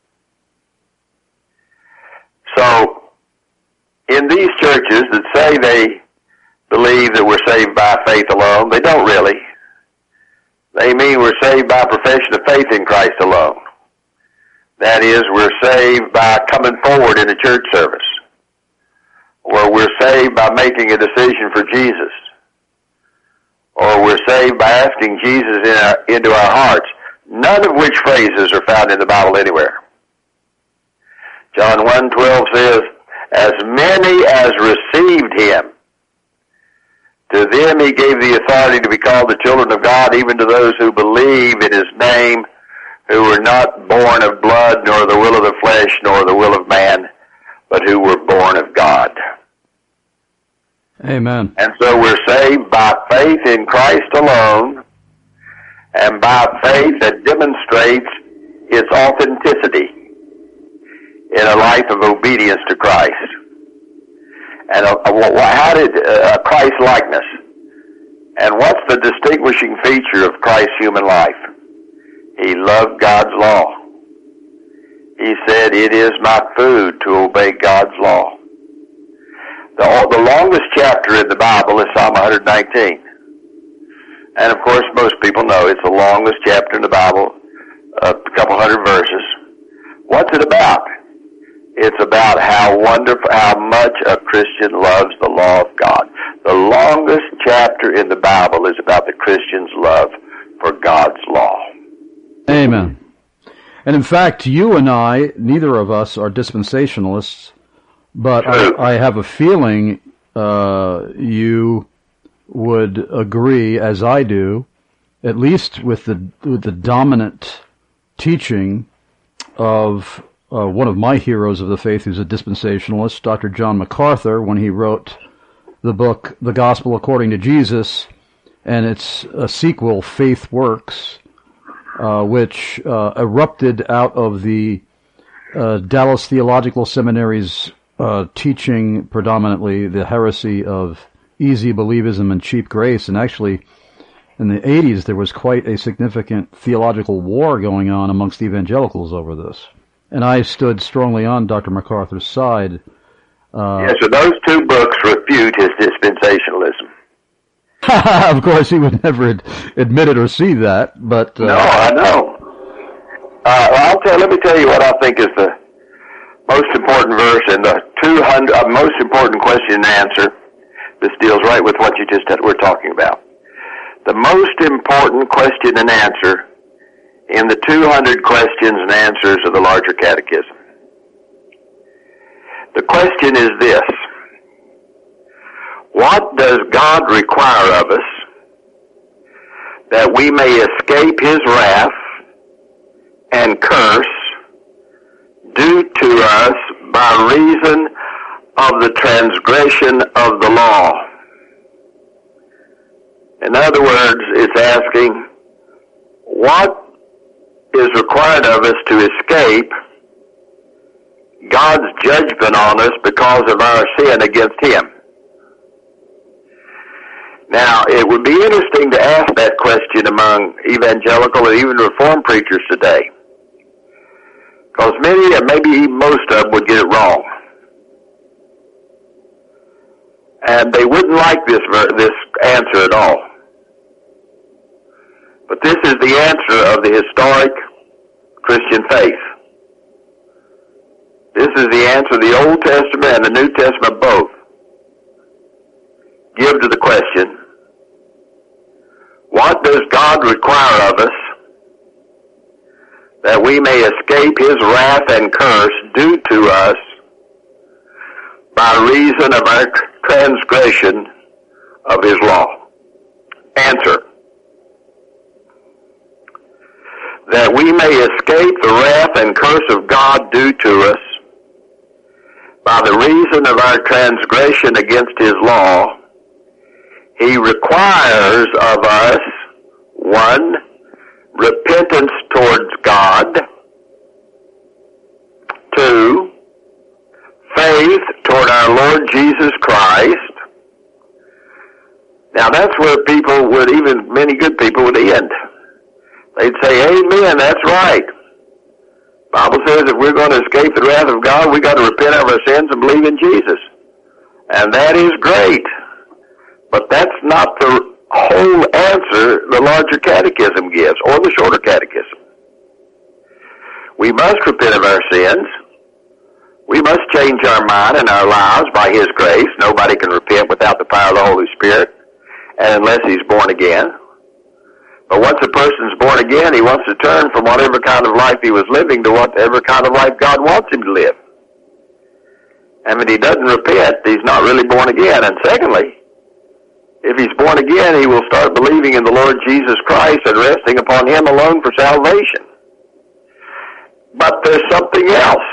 So, in these churches that say they believe that we're saved by faith alone, they don't really. They mean we're saved by profession of faith in Christ alone. That is, we're saved by coming forward in a church service. Or we're saved by making a decision for Jesus. Or we're saved by asking Jesus into our hearts. None of which phrases are found in the Bible anywhere. John 1:12 says, as many as received him, to them he gave the authority to be called the children of God, even to those who believe in his name, who were not born of blood, nor the will of the flesh, nor the will of man, but who were born of God. Amen. And so we're saved by faith in Christ alone, and by faith that demonstrates its authenticity in a life of obedience to Christ. And how did Christ-likeness? And what's the distinguishing feature of Christ's human life? He loved God's law. He said, it is my food to obey God's law. The longest chapter in the Bible is Psalm 119. And of course, most people know it's the longest chapter in the Bible, a couple hundred verses. What's it about? It's about how much a Christian loves the law of God. The longest chapter in the Bible is about the Christian's love for God's law. Amen. And in fact, you and I, neither of us are dispensationalists, but I have a feeling you would agree, as I do, at least with the dominant teaching of one of my heroes of the faith, who's a dispensationalist, Dr. John MacArthur, when he wrote the book The Gospel According to Jesus, and its a sequel, Faith Works, which erupted out of the Dallas Theological Seminary's teaching predominantly the heresy of easy believism and cheap grace. And actually, in the 80s, there was quite a significant theological war going on amongst evangelicals over this. And I stood strongly on Dr. MacArthur's side. Yes, so those two books refute his dispensationalism. Of course, he would never admit it or see that, but... No, I know. Let me tell you what I think is the most important verse and the most important question and answer. This deals right with what you just were talking about. The most important question and answer in the 200 questions and answers of the larger catechism. The question is this: what does God require of us that we may escape his wrath and curse due to us by reason of the transgression of the law? In other words, it's asking, what is required of us to escape God's judgment on us because of our sin against Him? Now, it would be interesting to ask that question among evangelical and even Reformed preachers today, because many, and maybe even most of them, would get it wrong. And they wouldn't like this answer at all. But this is the answer of the historic Christian faith. This is the answer the Old Testament and the New Testament both give to the question, what does God require of us that we may escape His wrath and curse due to us by reason of our transgression of His law? Answer: that we may escape the wrath and curse of God due to us by the reason of our transgression against His law, He requires of us, 1, repentance towards God, 2, faith toward our Lord Jesus Christ. Now that's where people would, even many good people, would end. They'd say, amen, that's right. The Bible says if we're going to escape the wrath of God, we got to repent of our sins and believe in Jesus. And that is great. But that's not the whole answer the larger catechism gives, or the shorter catechism. We must repent of our sins. We must change our mind and our lives by His grace. Nobody can repent without the power of the Holy Spirit, and unless he's born again. But once a person's born again, he wants to turn from whatever kind of life he was living to whatever kind of life God wants him to live. And when he doesn't repent, he's not really born again. And secondly, if he's born again, he will start believing in the Lord Jesus Christ and resting upon Him alone for salvation. But there's something else.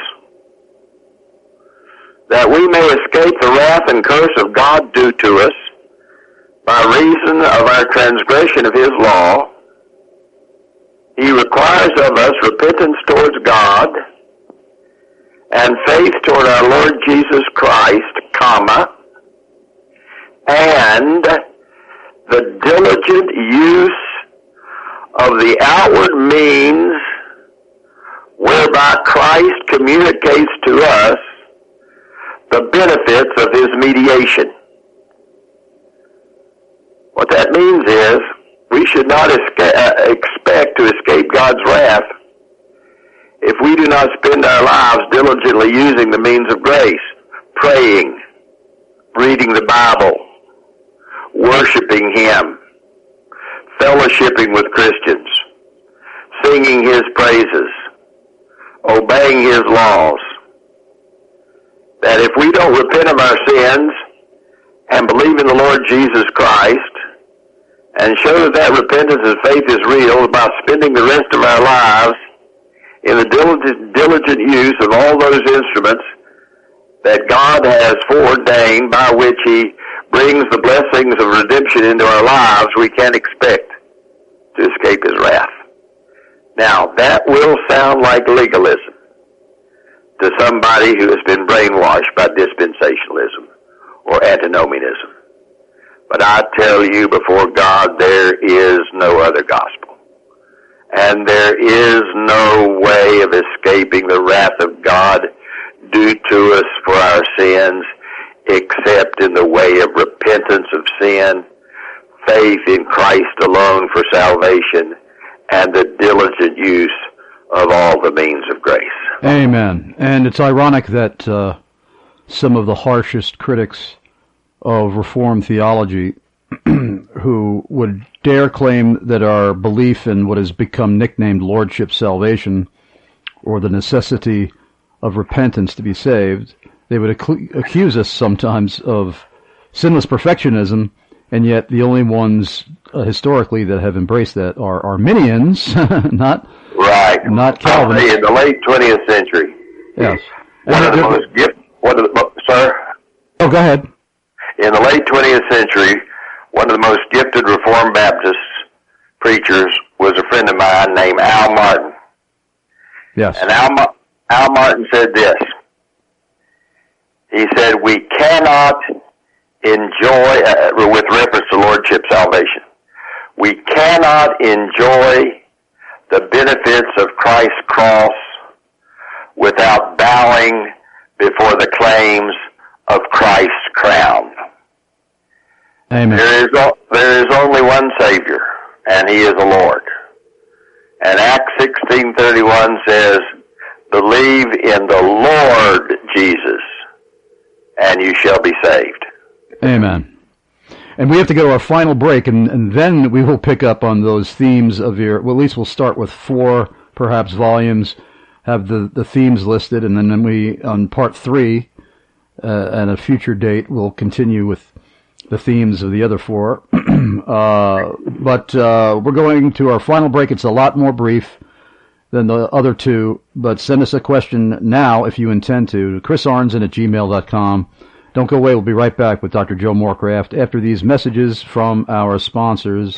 That we may escape the wrath and curse of God due to us by reason of our transgression of His law. He requires of us repentance towards God and faith toward our Lord Jesus Christ, and the diligent use of the outward means whereby Christ communicates to us the benefits of His mediation. What that means is we should not expect to escape God's wrath if we do not spend our lives diligently using the means of grace, praying, reading the Bible, worshiping Him, fellowshipping with Christians, singing His praises, obeying His laws. That if we don't repent of our sins and believe in the Lord Jesus Christ and show that repentance and faith is real by spending the rest of our lives in the diligent use of all those instruments that God has foreordained by which He brings the blessings of redemption into our lives, we can't expect to escape His wrath. Now, that will sound like legalism to somebody who has been brainwashed by dispensationalism or antinomianism. But I tell you before God, there is no other gospel. And there is no way of escaping the wrath of God due to us for our sins except in the way of repentance of sin, faith in Christ alone for salvation, and the diligent use of all the means of grace. Amen. And it's ironic that some of the harshest critics of Reformed theology who would dare claim that our belief in what has become nicknamed Lordship salvation, or the necessity of repentance to be saved, they would accuse us sometimes of sinless perfectionism, and yet the only ones historically that have embraced that are Arminians, not Calvinists. In the late 20th century. Yes. Sir? Oh, go ahead. In the late 20th century, one of the most gifted Reformed Reformed Baptist preachers was a friend of mine named Al Martin. Yes. And Al Martin said this. He said, we cannot enjoy, with reference to Lordship salvation, we cannot enjoy the benefits of Christ's cross without bowing before the claims of Christ's crown. Amen. There is only one Savior, and He is the Lord. And Acts 16:31 says, believe in the Lord Jesus, and you shall be saved. Amen. And we have to go to our final break, and then we will pick up on those themes of your, well, at least we'll start with 4, perhaps, volumes, have the themes listed, and then we, on part 3, at a future date, we'll continue with the themes of the other 4. But we're going to our final break. It's a lot more brief than the other 2, but send us a question now if you intend to, chrisarnson@gmail.com. Don't go away. We'll be right back with Dr. Joe Morecraft after these messages from our sponsors.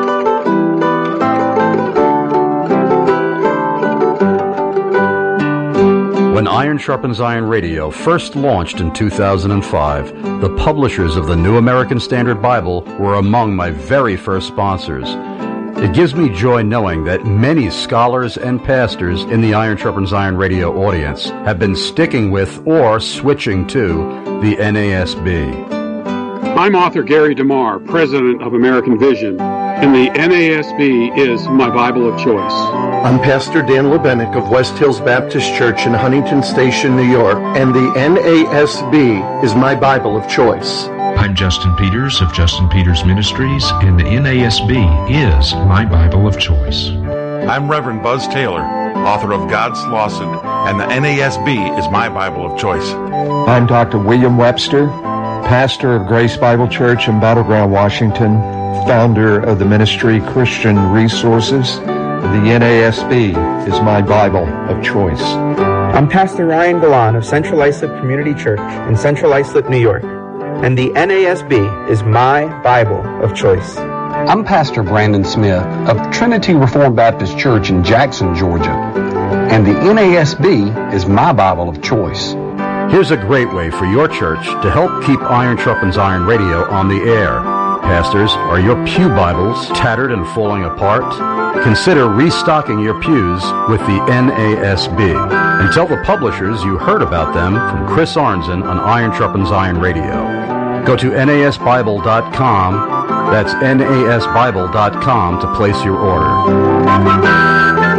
When Iron Sharpens Iron Radio first launched in 2005, the publishers of the New American Standard Bible were among my very first sponsors. It gives me joy knowing that many scholars and pastors in the Iron Sharpens Iron Radio audience have been sticking with or switching to the NASB. I'm author Gary DeMar, president of American Vision, and the NASB is my Bible of choice. I'm Pastor Dan Lebenik of West Hills Baptist Church in Huntington Station, New York, and the NASB is my Bible of choice. I'm Justin Peters of Justin Peters Ministries, and the NASB is my Bible of choice. I'm Reverend Buzz Taylor, author of God's Lawson, and the NASB is my Bible of choice. I'm Dr. William Webster, pastor of Grace Bible Church in Battleground, Washington, founder of the ministry Christian Resources. The NASB is my Bible of choice. I'm Pastor Ryan Galan of Central Islip Community Church in Central Islip, New York, and the NASB is my Bible of choice. I'm Pastor Brandon Smith of Trinity Reformed Baptist Church in Jackson, Georgia, and the NASB is my Bible of choice. Here's a great way for your church to help keep Iron Sharpens Iron Radio on the air. Pastors, are your pew Bibles tattered and falling apart? Consider restocking your pews with the NASB. And tell the publishers you heard about them from Chris Arnzen on Iron Sharpens Iron Radio. Go to nasbible.com, that's nasbible.com, to place your order.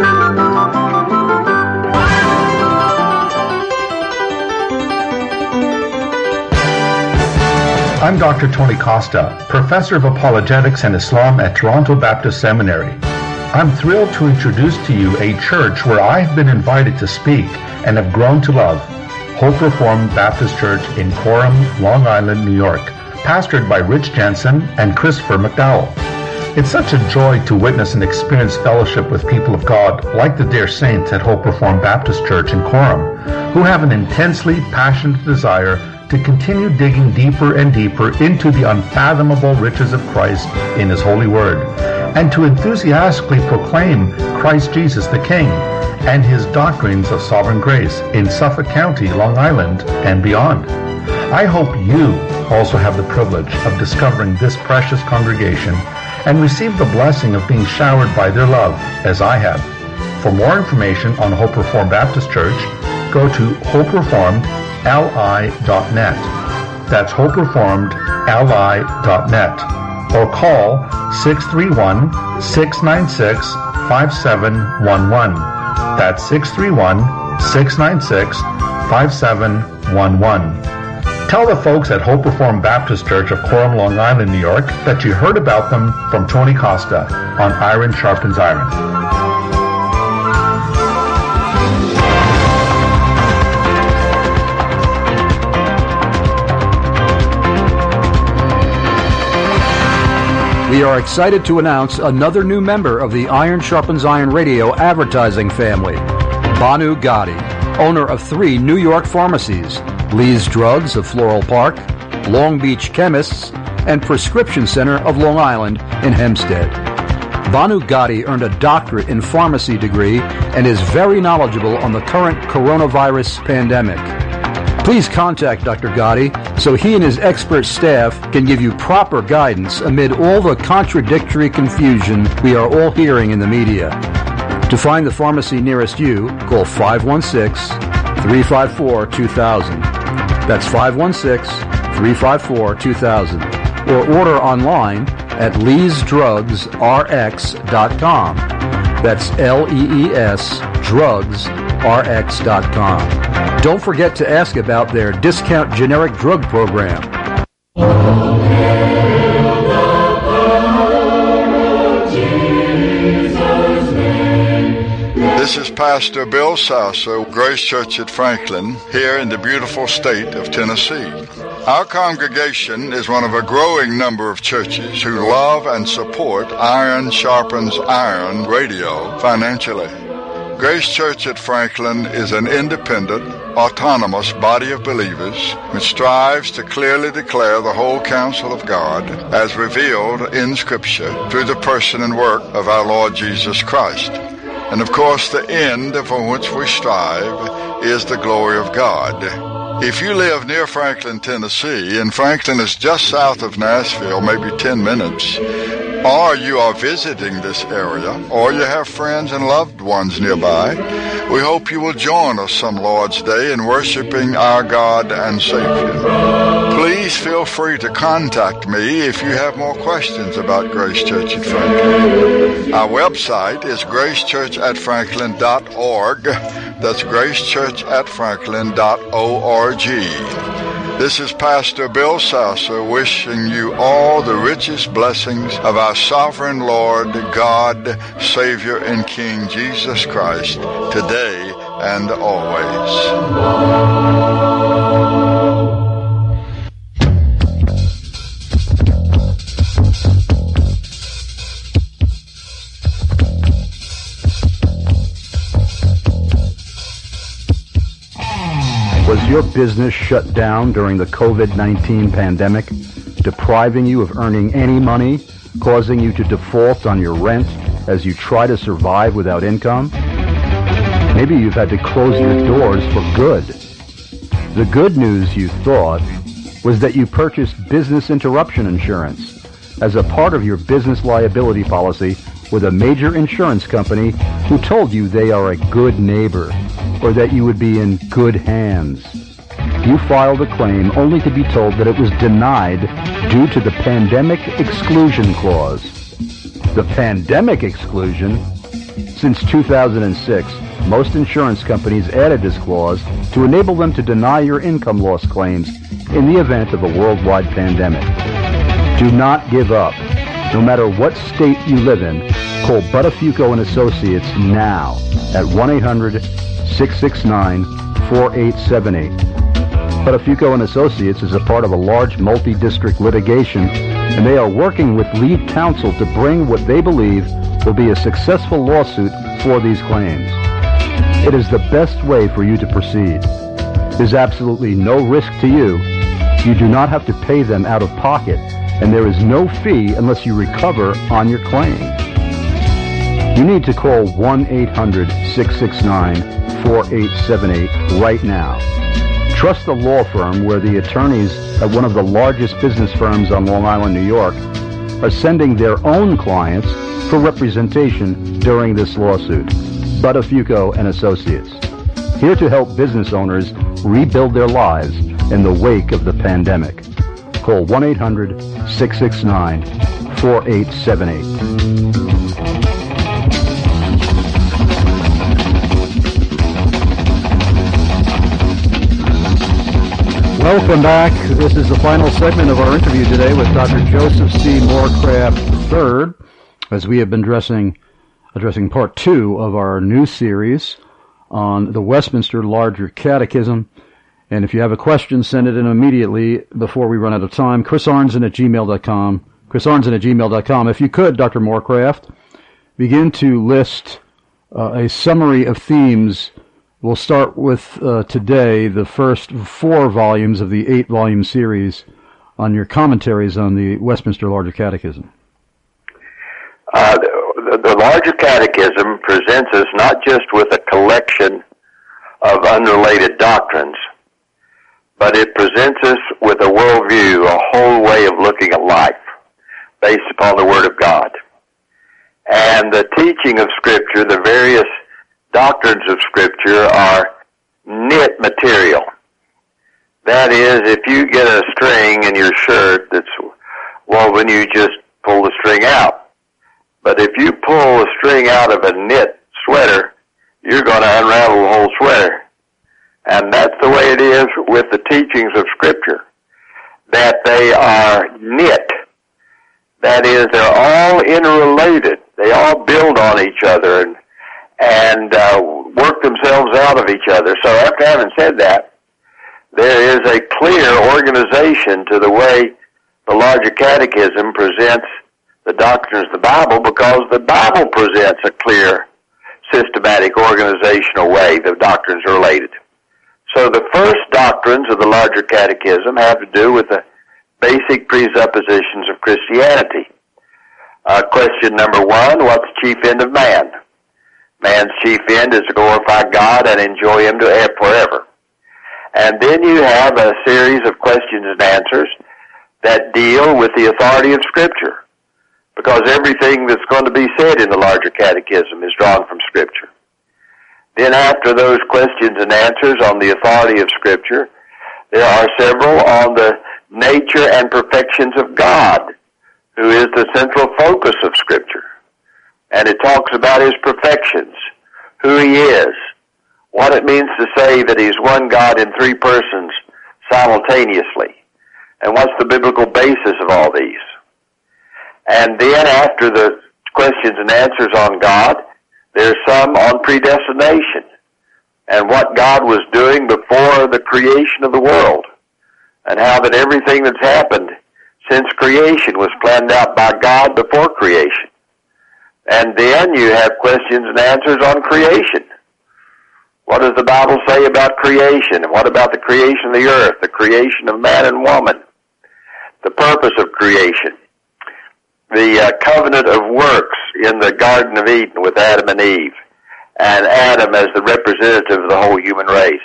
I'm Dr. Tony Costa, Professor of Apologetics and Islam at Toronto Baptist Seminary. I'm thrilled to introduce to you a church where I've been invited to speak and have grown to love, Hope Reformed Baptist Church in Coram, Long Island, New York, pastored by Rich Jensen and Christopher McDowell. It's such a joy to witness and experience fellowship with people of God like the dear saints at Hope Reformed Baptist Church in Coram, who have an intensely passionate desire to continue digging deeper and deeper into the unfathomable riches of Christ in His holy word, and to enthusiastically proclaim Christ Jesus the King and His doctrines of sovereign grace in Suffolk County, Long Island, and beyond. I hope you also have the privilege of discovering this precious congregation and receive the blessing of being showered by their love, as I have. For more information on Hope Reformed Baptist Church, go to hopereformedli.net. That's hopereformedli.net. Or call 631-696-5711. That's 631-696-5711. Tell the folks at Hope Reformed Baptist Church of Coram, Long Island, New York, that you heard about them from Tony Costa on Iron Sharpens Iron. We are excited to announce another new member of the Iron Sharpens Iron Radio advertising family, Banu Gadi, owner of 3 New York pharmacies, Lee's Drugs of Floral Park, Long Beach Chemists, and Prescription Center of Long Island in Hempstead. Banu Gadi earned a doctorate in pharmacy degree and is very knowledgeable on the current coronavirus pandemic. Please contact Dr. Gadi so he and his expert staff can give you proper guidance amid all the contradictory confusion we are all hearing in the media. To find the pharmacy nearest you, call 516-354-2000. That's 516-354-2000. Or order online at leesdrugsrx.com. That's LEES drugsrx.com. Don't forget to ask about their discount generic drug program. This is Pastor Bill Sasso, Grace Church at Franklin, here in the beautiful state of Tennessee. Our congregation is one of a growing number of churches who love and support Iron Sharpens Iron radio financially. Grace Church at Franklin is an independent, autonomous body of believers which strives to clearly declare the whole counsel of God as revealed in Scripture through the person and work of our Lord Jesus Christ. And of course, the end for which we strive is the glory of God. If you live near Franklin, Tennessee, and Franklin is just south of Nashville, maybe 10 minutes, or you are visiting this area, or you have friends and loved ones nearby, we hope you will join us some Lord's Day in worshiping our God and Savior. Please feel free to contact me if you have more questions about Grace Church at Franklin. Our website is gracechurchatfranklin.org. That's gracechurchatfranklin.org. This is Pastor Bill Sasso wishing you all the richest blessings of our sovereign Lord, God, Savior, and King Jesus Christ, today and always. Was your business shut down during the COVID-19 pandemic, depriving you of earning any money, causing you to default on your rent as you try to survive without income? Maybe you've had to close your doors for good. The good news, you thought, was that you purchased business interruption insurance as a part of your business liability policy with a major insurance company who told you they are a good neighbor, or that you would be in good hands. You filed a claim only to be told that it was denied due to the Pandemic Exclusion Clause. The Pandemic Exclusion? Since 2006, most insurance companies added this clause to enable them to deny your income loss claims in the event of a worldwide pandemic. Do not give up. No matter what state you live in, call Buttafuoco and Associates now at 1-800-669-4878. Buttafuoco and Associates is a part of a large multi-district litigation, and they are working with lead counsel to bring what they believe will be a successful lawsuit for these claims. It is the best way for you to proceed. There's absolutely no risk to you. You do not have to pay them out of pocket, and there is no fee unless you recover on your claim. You need to call 1-800-669-4878 right now. Trust the law firm where the attorneys at one of the largest business firms on Long Island, New York, are sending their own clients for representation during this lawsuit. Buttafuoco and Associates, here to help business owners rebuild their lives in the wake of the pandemic. Call 1-800-669-4878. Welcome back. This is the final segment of our interview today with Dr. Joseph C. Morecraft III, as we have been addressing part 2 of our new series on the Westminster Larger Catechism. And if you have a question, send it in immediately before we run out of time. ChrisArnzen@gmail.com. ChrisArnzen@gmail.com. If you could, Dr. Morecraft, begin to list a summary of themes. We'll start with today the first 4 volumes of the 8-volume series on your commentaries on the Westminster Larger Catechism? The Larger Catechism presents us not just with a collection of unrelated doctrines, but it presents us with a worldview, a whole way of looking at life based upon the Word of God. And the teaching of Scripture, the various doctrines of Scripture, are knit material. That is, if you get a string in your shirt that's woven, you just pull the string out. But if you pull a string out of a knit sweater, you're going to unravel the whole sweater. And that's the way it is with the teachings of Scripture, that they are knit. That is, they're all interrelated. They all build on each other and work themselves out of each other. So after having said that, there is a clear organization to the way the Larger Catechism presents the doctrines of the Bible, because the Bible presents a clear, systematic, organizational way the doctrines are related. So the first doctrines of the Larger Catechism have to do with the basic presuppositions of Christianity. Question number 1, what's the chief end of man? Man's chief end is to glorify God and enjoy Him forever. And then you have a series of questions and answers that deal with the authority of Scripture, because everything that's going to be said in the Larger Catechism is drawn from Scripture. Then after those questions and answers on the authority of Scripture, there are several on the nature and perfections of God, who is the central focus of Scripture. And it talks about His perfections, who He is, what it means to say that He's one God in three persons simultaneously, and what's the biblical basis of all these. And then after the questions and answers on God, there's some on predestination and what God was doing before the creation of the world, and how that everything that's happened since creation was planned out by God before creation. And then you have questions and answers on creation. What does the Bible say about creation? And what about the creation of the earth, the creation of man and woman, the purpose of creation, the covenant of works in the Garden of Eden with Adam and Eve, and Adam as the representative of the whole human race.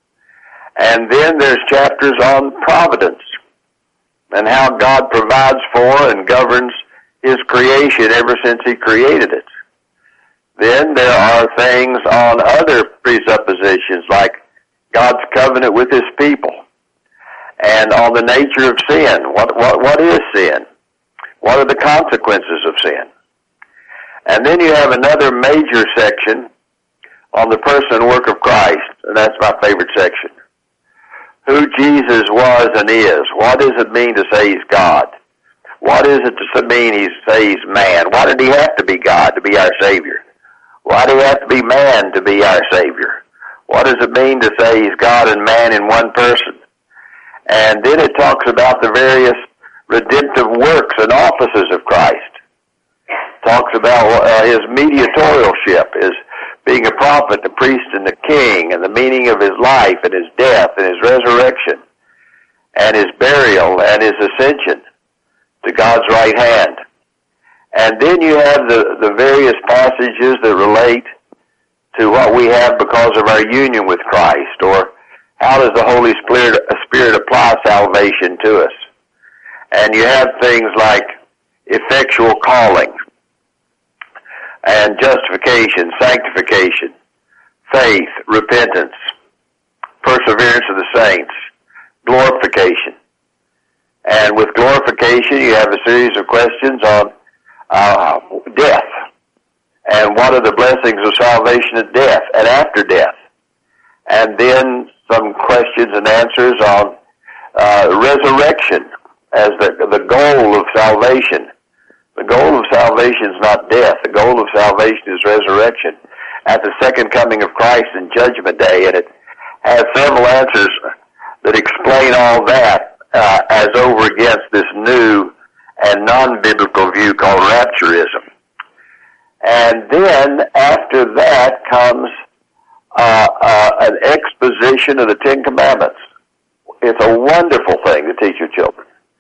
And then there's chapters on providence and how God provides for and governs His creation ever since He created it. Then there are things on other presuppositions like God's covenant with His people, and on the nature of sin. What is sin? What are the consequences of sin? And then you have another major section on the person and work of Christ, and that's my favorite section. Who Jesus was and is. What does it mean to say He's God? What is it to mean He say He's man? Why did He have to be God to be our Savior? Why did He have to be man to be our Savior? What does it mean to say He's God and man in one person? And then it talks about the various redemptive works and offices of Christ. Talks about His mediatorialship, His being a prophet, the priest, and the king, and the meaning of His life and His death and His resurrection and His burial and His ascension to God's right hand. And then you have the various passages that relate to what we have because of our union with Christ, or how does the Holy Spirit apply salvation to us. And you have things like effectual calling and justification, sanctification, faith, repentance, perseverance of the saints, glorification. And with glorification, you have a series of questions on death, and what are the blessings of salvation at death and after death. And then some questions and answers on resurrection as the goal of salvation. The goal of salvation is not death. The goal of salvation is resurrection at the second coming of Christ in Judgment Day. And it has several answers that explain all that as over against this new and non-biblical view called rapturism. And then after that comes an exposition of the Ten Commandments. It's a wonderful thing to teach your children.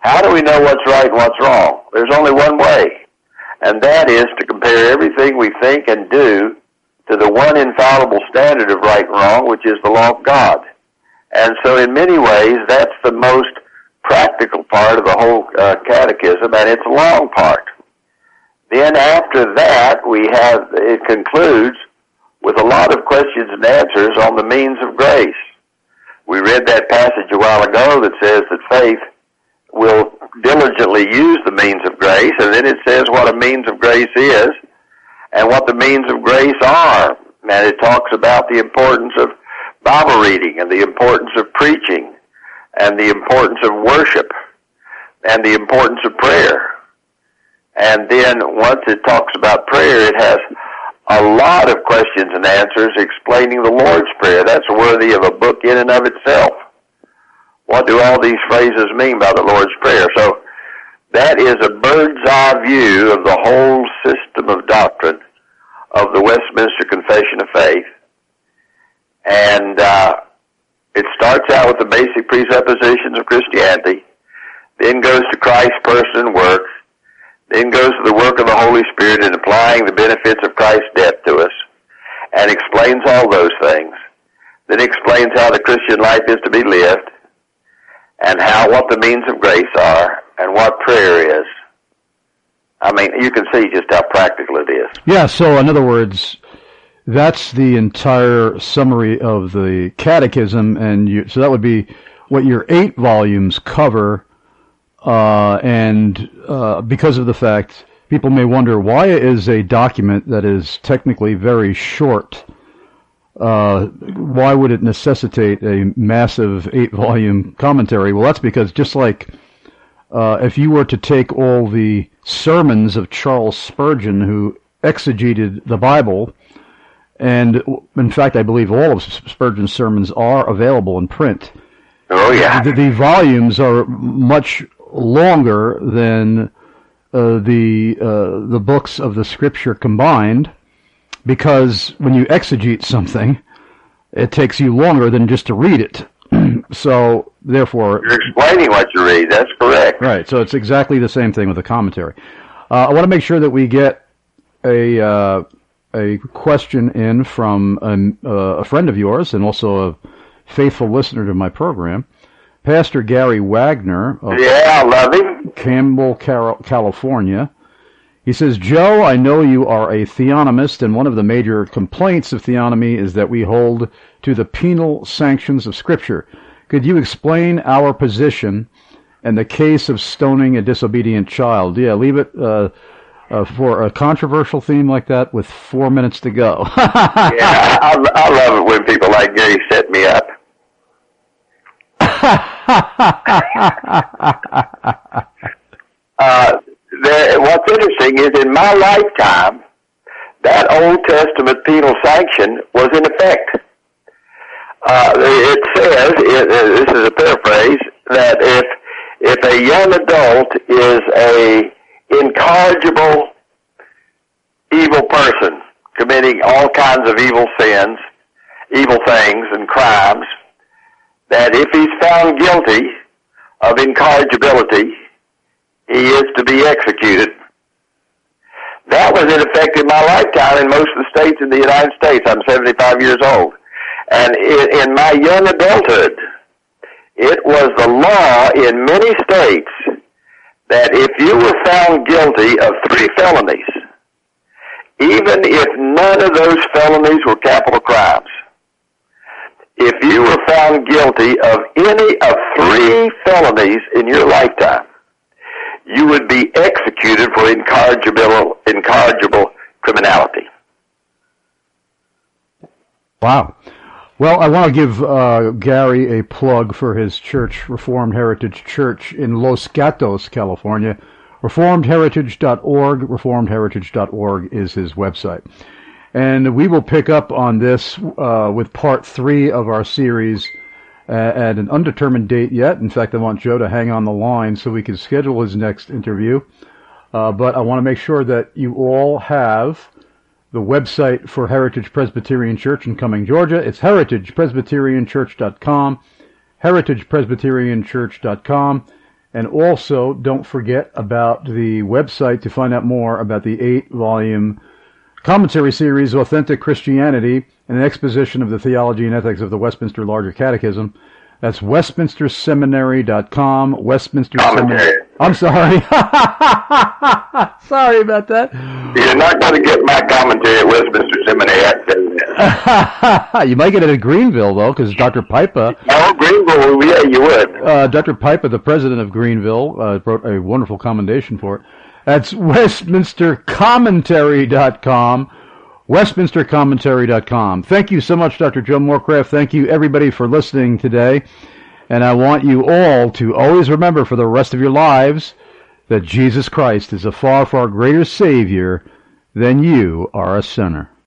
How do we know what's right and what's wrong? There's only one way, and that is to compare everything we think and do to the one infallible standard of right and wrong, which is the law of God. And so in many ways, that's the most practical part of the whole catechism, and it's a long part. Then after that, it concludes with a lot of questions and answers on the means of grace. We read that passage a while ago that says that faith will diligently use the means of grace, and then it says what a means of grace is and what the means of grace are. And it talks about the importance of Bible reading and the importance of preaching and the importance of worship and the importance of prayer. And then once it talks about prayer, it has a lot of questions and answers explaining the Lord's Prayer. That's worthy of a book in and of itself. What do all these phrases mean by the Lord's Prayer? So that is a bird's eye view of the whole system of doctrine of the Westminster Confession of Faith. And it starts out with the basic presuppositions of Christianity, then goes to Christ's person and work, then goes to the work of the Holy Spirit in applying the benefits of Christ's death to us, and explains all those things. Then explains how the Christian life is to be lived, and what the means of grace are, and what prayer is. I mean, you can see just how practical it is. Yeah, so in other words, that's the entire summary of the catechism, and so that would be what your 8 volumes cover. And because of the fact, people may wonder, why is a document that is technically very short, why would it necessitate a massive 8-volume commentary? Well, that's because just like if you were to take all the sermons of Charles Spurgeon, who exegeted the Bible, and in fact, I believe all of Spurgeon's sermons are available in print. Oh, yeah. The volumes are much longer than the books of the Scripture combined, because when you exegete something, it takes you longer than just to read it. So, therefore... You're explaining what you read, that's correct. Right, so it's exactly the same thing with the commentary. I want to make sure that we get a question in from a friend of yours and also a faithful listener to my program, Pastor Gary Wagner of I love him. Campbell, California. He says, Joe, I know you are a theonomist, and one of the major complaints of theonomy is that we hold to the penal sanctions of Scripture. Could you explain our position in the case of stoning a disobedient child? Yeah, leave it for a controversial theme like that with 4 minutes to go. Yeah, I love it when people like Gary set me up. What's interesting is in my lifetime, that Old Testament penal sanction was in effect. It says, this is a paraphrase, that if a young adult is a incorrigible evil person committing all kinds of evil sins, evil things and crimes, that if he's found guilty of incorrigibility, he is to be executed. That was in effect in my lifetime in most of the states in the United States. I'm 75 years old. And in my young adulthood, it was the law in many states that if you were found guilty of 3 felonies, even if none of those felonies were capital crimes, if you were found guilty of any of 3 felonies in your lifetime, you would be executed for incorrigible criminality. Wow. Well, I want to give Gary a plug for his church, Reformed Heritage Church in Los Gatos, California. ReformedHeritage.org. ReformedHeritage.org is his website. And we will pick up on this with part 3 of our series at an undetermined date yet. In fact, I want Joe to hang on the line so we can schedule his next interview. But I want to make sure that you all have the website for Heritage Presbyterian Church in Cumming, Georgia. It's heritagepresbyterianchurch.com, heritagepresbyterianchurch.com. And also, don't forget about the website to find out more about the 8-volume commentary series, Authentic Christianity, and an exposition of the theology and ethics of the Westminster Larger Catechism. That's westminsterseminary.com. Westminster Seminary. I'm sorry. Sorry about that. You're not going to get my commentary at Westminster Seminary. You might get it at Greenville, though, because Dr. Pipa... Oh, Greenville, yeah, you would. Dr. Pipa, the president of Greenville, wrote a wonderful commendation for it. That's westminstercommentary.com. westminstercommentary.com. Thank you so much, Dr. Joe Morecraft. Thank you, everybody, for listening today. And I want you all to always remember for the rest of your lives that Jesus Christ is a far, far greater Savior than you are a sinner.